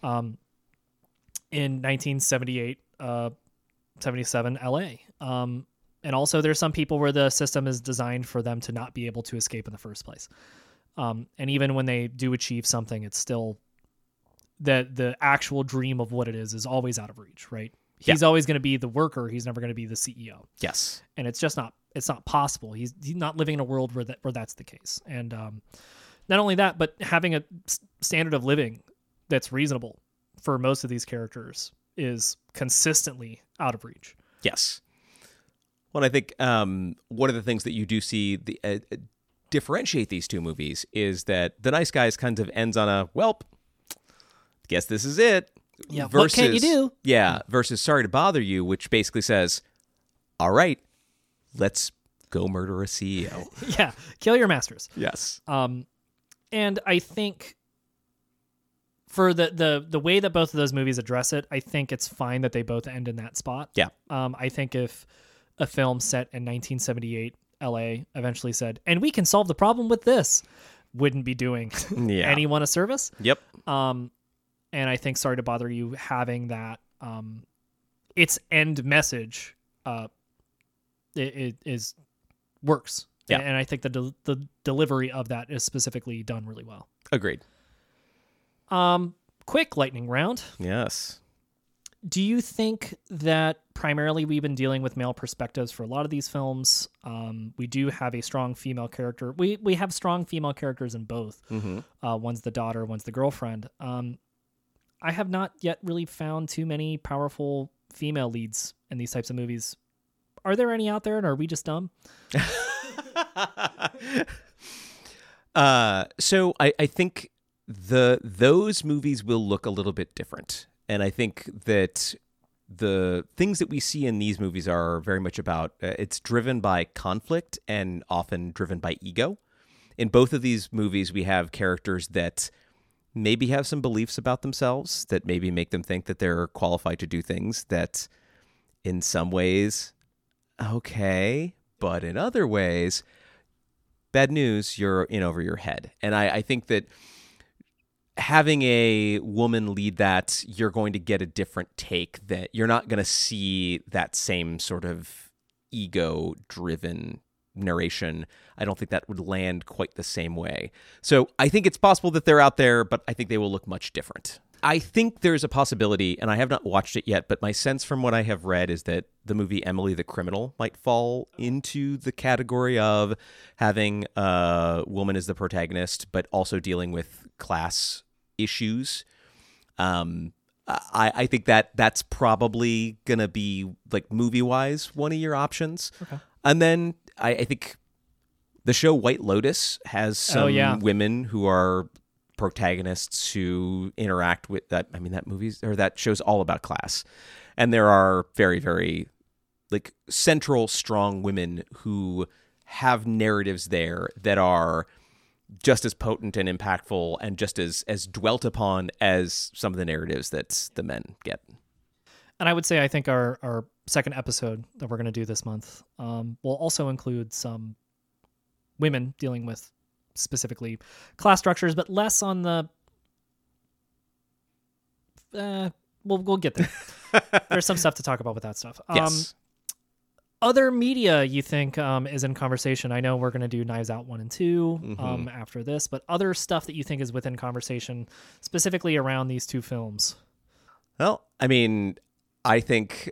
In 1978, 77 LA. And also there's some people where the system is designed for them to not be able to escape in the first place. And even when they do achieve something, it's still the actual dream of what it is always out of reach, right? He's always going to be the worker. He's never going to be the CEO. Yes. And it's not possible. He's not living in a world where that's the case. And not only that, but having a standard of living that's reasonable for most of these characters is consistently out of reach. Yes. Well, I think one of the things that you do see differentiate these two movies is that The Nice Guys kind of ends on a, welp, guess this is it. Yeah, what can you do? Yeah, versus Sorry to Bother You, which basically says, all right, let's go murder a CEO. Yeah, kill your masters. Yes. And I think for the way that both of those movies address it, I think it's fine that they both end in that spot. Yeah. I think if a film set in 1978 LA eventually said, and we can solve the problem with this, wouldn't be doing anyone a service. Yep. And I think Sorry to Bother You having that its end message it is works. Yeah. And I think the delivery of that is specifically done really well. Agreed. Quick lightning round. Yes. Do you think that primarily we've been dealing with male perspectives for a lot of these films? We do have a strong female character. We have strong female characters in both. Mm-hmm. One's the daughter, one's the girlfriend. I have not yet really found too many powerful female leads in these types of movies. Are there any out there, and are we just dumb? So I think those movies will look a little bit different. And I think that the things that we see in these movies are very much about, it's driven by conflict and often driven by ego. In both of these movies, we have characters that maybe have some beliefs about themselves that maybe make them think that they're qualified to do things that in some ways, okay, but in other ways, bad news, you're in over your head. And I think that having a woman lead that, you're going to get a different take, that you're not going to see that same sort of ego-driven narration. I don't think that would land quite the same way. So I think it's possible that they're out there, but I think they will look much different. I think there's a possibility, and I have not watched it yet, but my sense from what I have read is that the movie Emily the Criminal might fall into the category of having a woman as the protagonist, but also dealing with class issues. I think that's probably going to be, like, movie-wise, one of your options. Okay. And then I think the show White Lotus has some women who are protagonists who interact with that. I mean, that show's all about class. And there are very, very, like, central, strong women who have narratives there that are just as potent and impactful and just as dwelt upon as some of the narratives that the men get. And I would say I think our second episode that we're going to do this month will also include some women dealing with specifically class structures, but less on the... we'll get there. There's some stuff to talk about with that stuff. Yes. Other media you think is in conversation? I know we're going to do Knives Out 1 and 2 after this, but other stuff that you think is within conversation specifically around these two films? Well, I mean, I think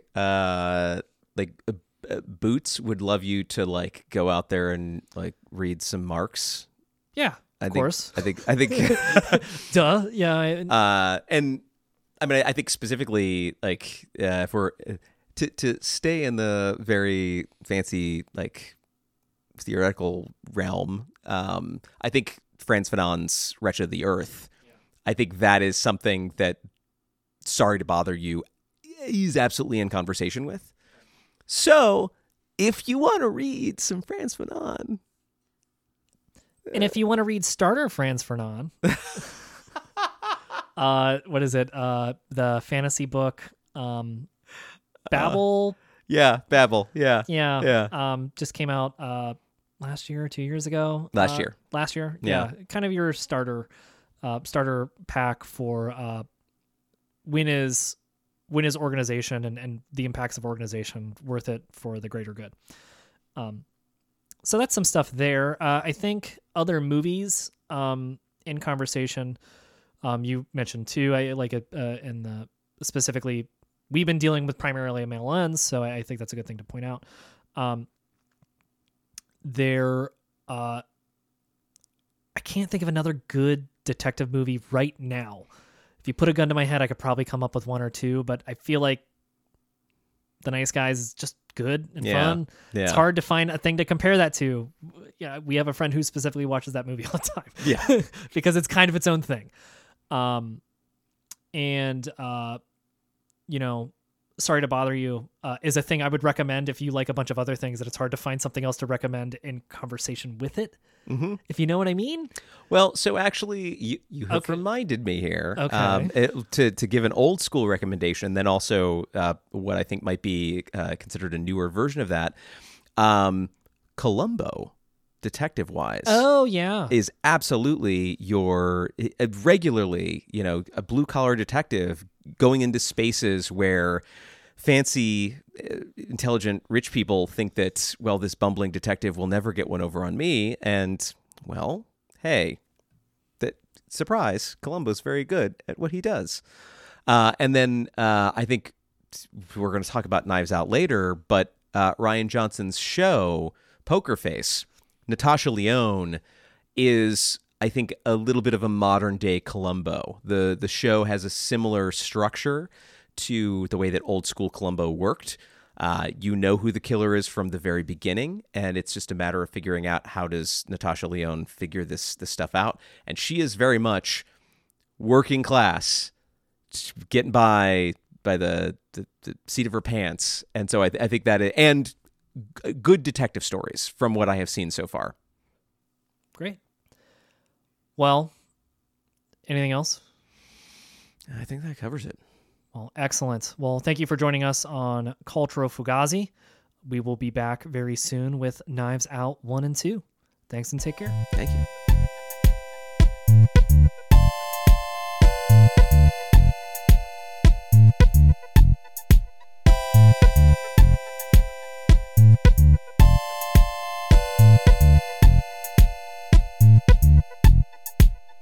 Boots would love you to, like, go out there and, like, read some Marx. Yeah, of course. I think. Duh. Yeah. And I mean, I think specifically, like, if we're to stay in the very fancy, like, theoretical realm, I think Frantz Fanon's Wretched of the Earth, I think that is something that Sorry to Bother You, he's absolutely in conversation with. So, if you want to read some Frantz Fanon, and if you want to read starter Frantz Fanon, what is it? The fantasy book, Babel. Yeah, Babel. Yeah. Yeah. Just came out last year, 2 years ago. Last year. Yeah. Kind of your starter pack for when is organization and the impacts of organization worth it for the greater good. So that's some stuff there. I think other movies in conversation. You mentioned too. I like it in the specifically. We've been dealing with primarily a male lens, so I think that's a good thing to point out. I can't think of another good detective movie right now. If you put a gun to my head, I could probably come up with one or two, but I feel like The Nice Guys is just good and fun. Yeah. It's hard to find a thing to compare that to. Yeah, we have a friend who specifically watches that movie all the time. Yeah. Because it's kind of its own thing. Sorry to Bother You is a thing I would recommend if you like a bunch of other things that it's hard to find something else to recommend in conversation with it. Mm-hmm. If you know what I mean. Well, so actually, you have reminded me here to give an old school recommendation, then also what I think might be considered a newer version of that. Columbo, detective-wise. Oh, yeah. Is absolutely your regularly, a blue-collar detective going into spaces where fancy, intelligent, rich people think that, well, this bumbling detective will never get one over on me. And, well, hey, surprise, Columbo's very good at what he does. And then I think we're going to talk about Knives Out later, but Rian Johnson's show, Poker Face, Natasha Lyonne is, I think, a little bit of a modern day Columbo. The show has a similar structure to the way that old school Columbo worked. You know who the killer is from the very beginning, and it's just a matter of figuring out how does Natasha Lyonne figure this stuff out. And she is very much working class, getting by the seat of her pants. And so I think that and good detective stories from what I have seen so far. Great. Well, anything else? I think that covers it. Well, excellent. Well, thank you for joining us on Culturo Fugazi. We will be back very soon with Knives Out 1 and 2. Thanks and take care. Thank you.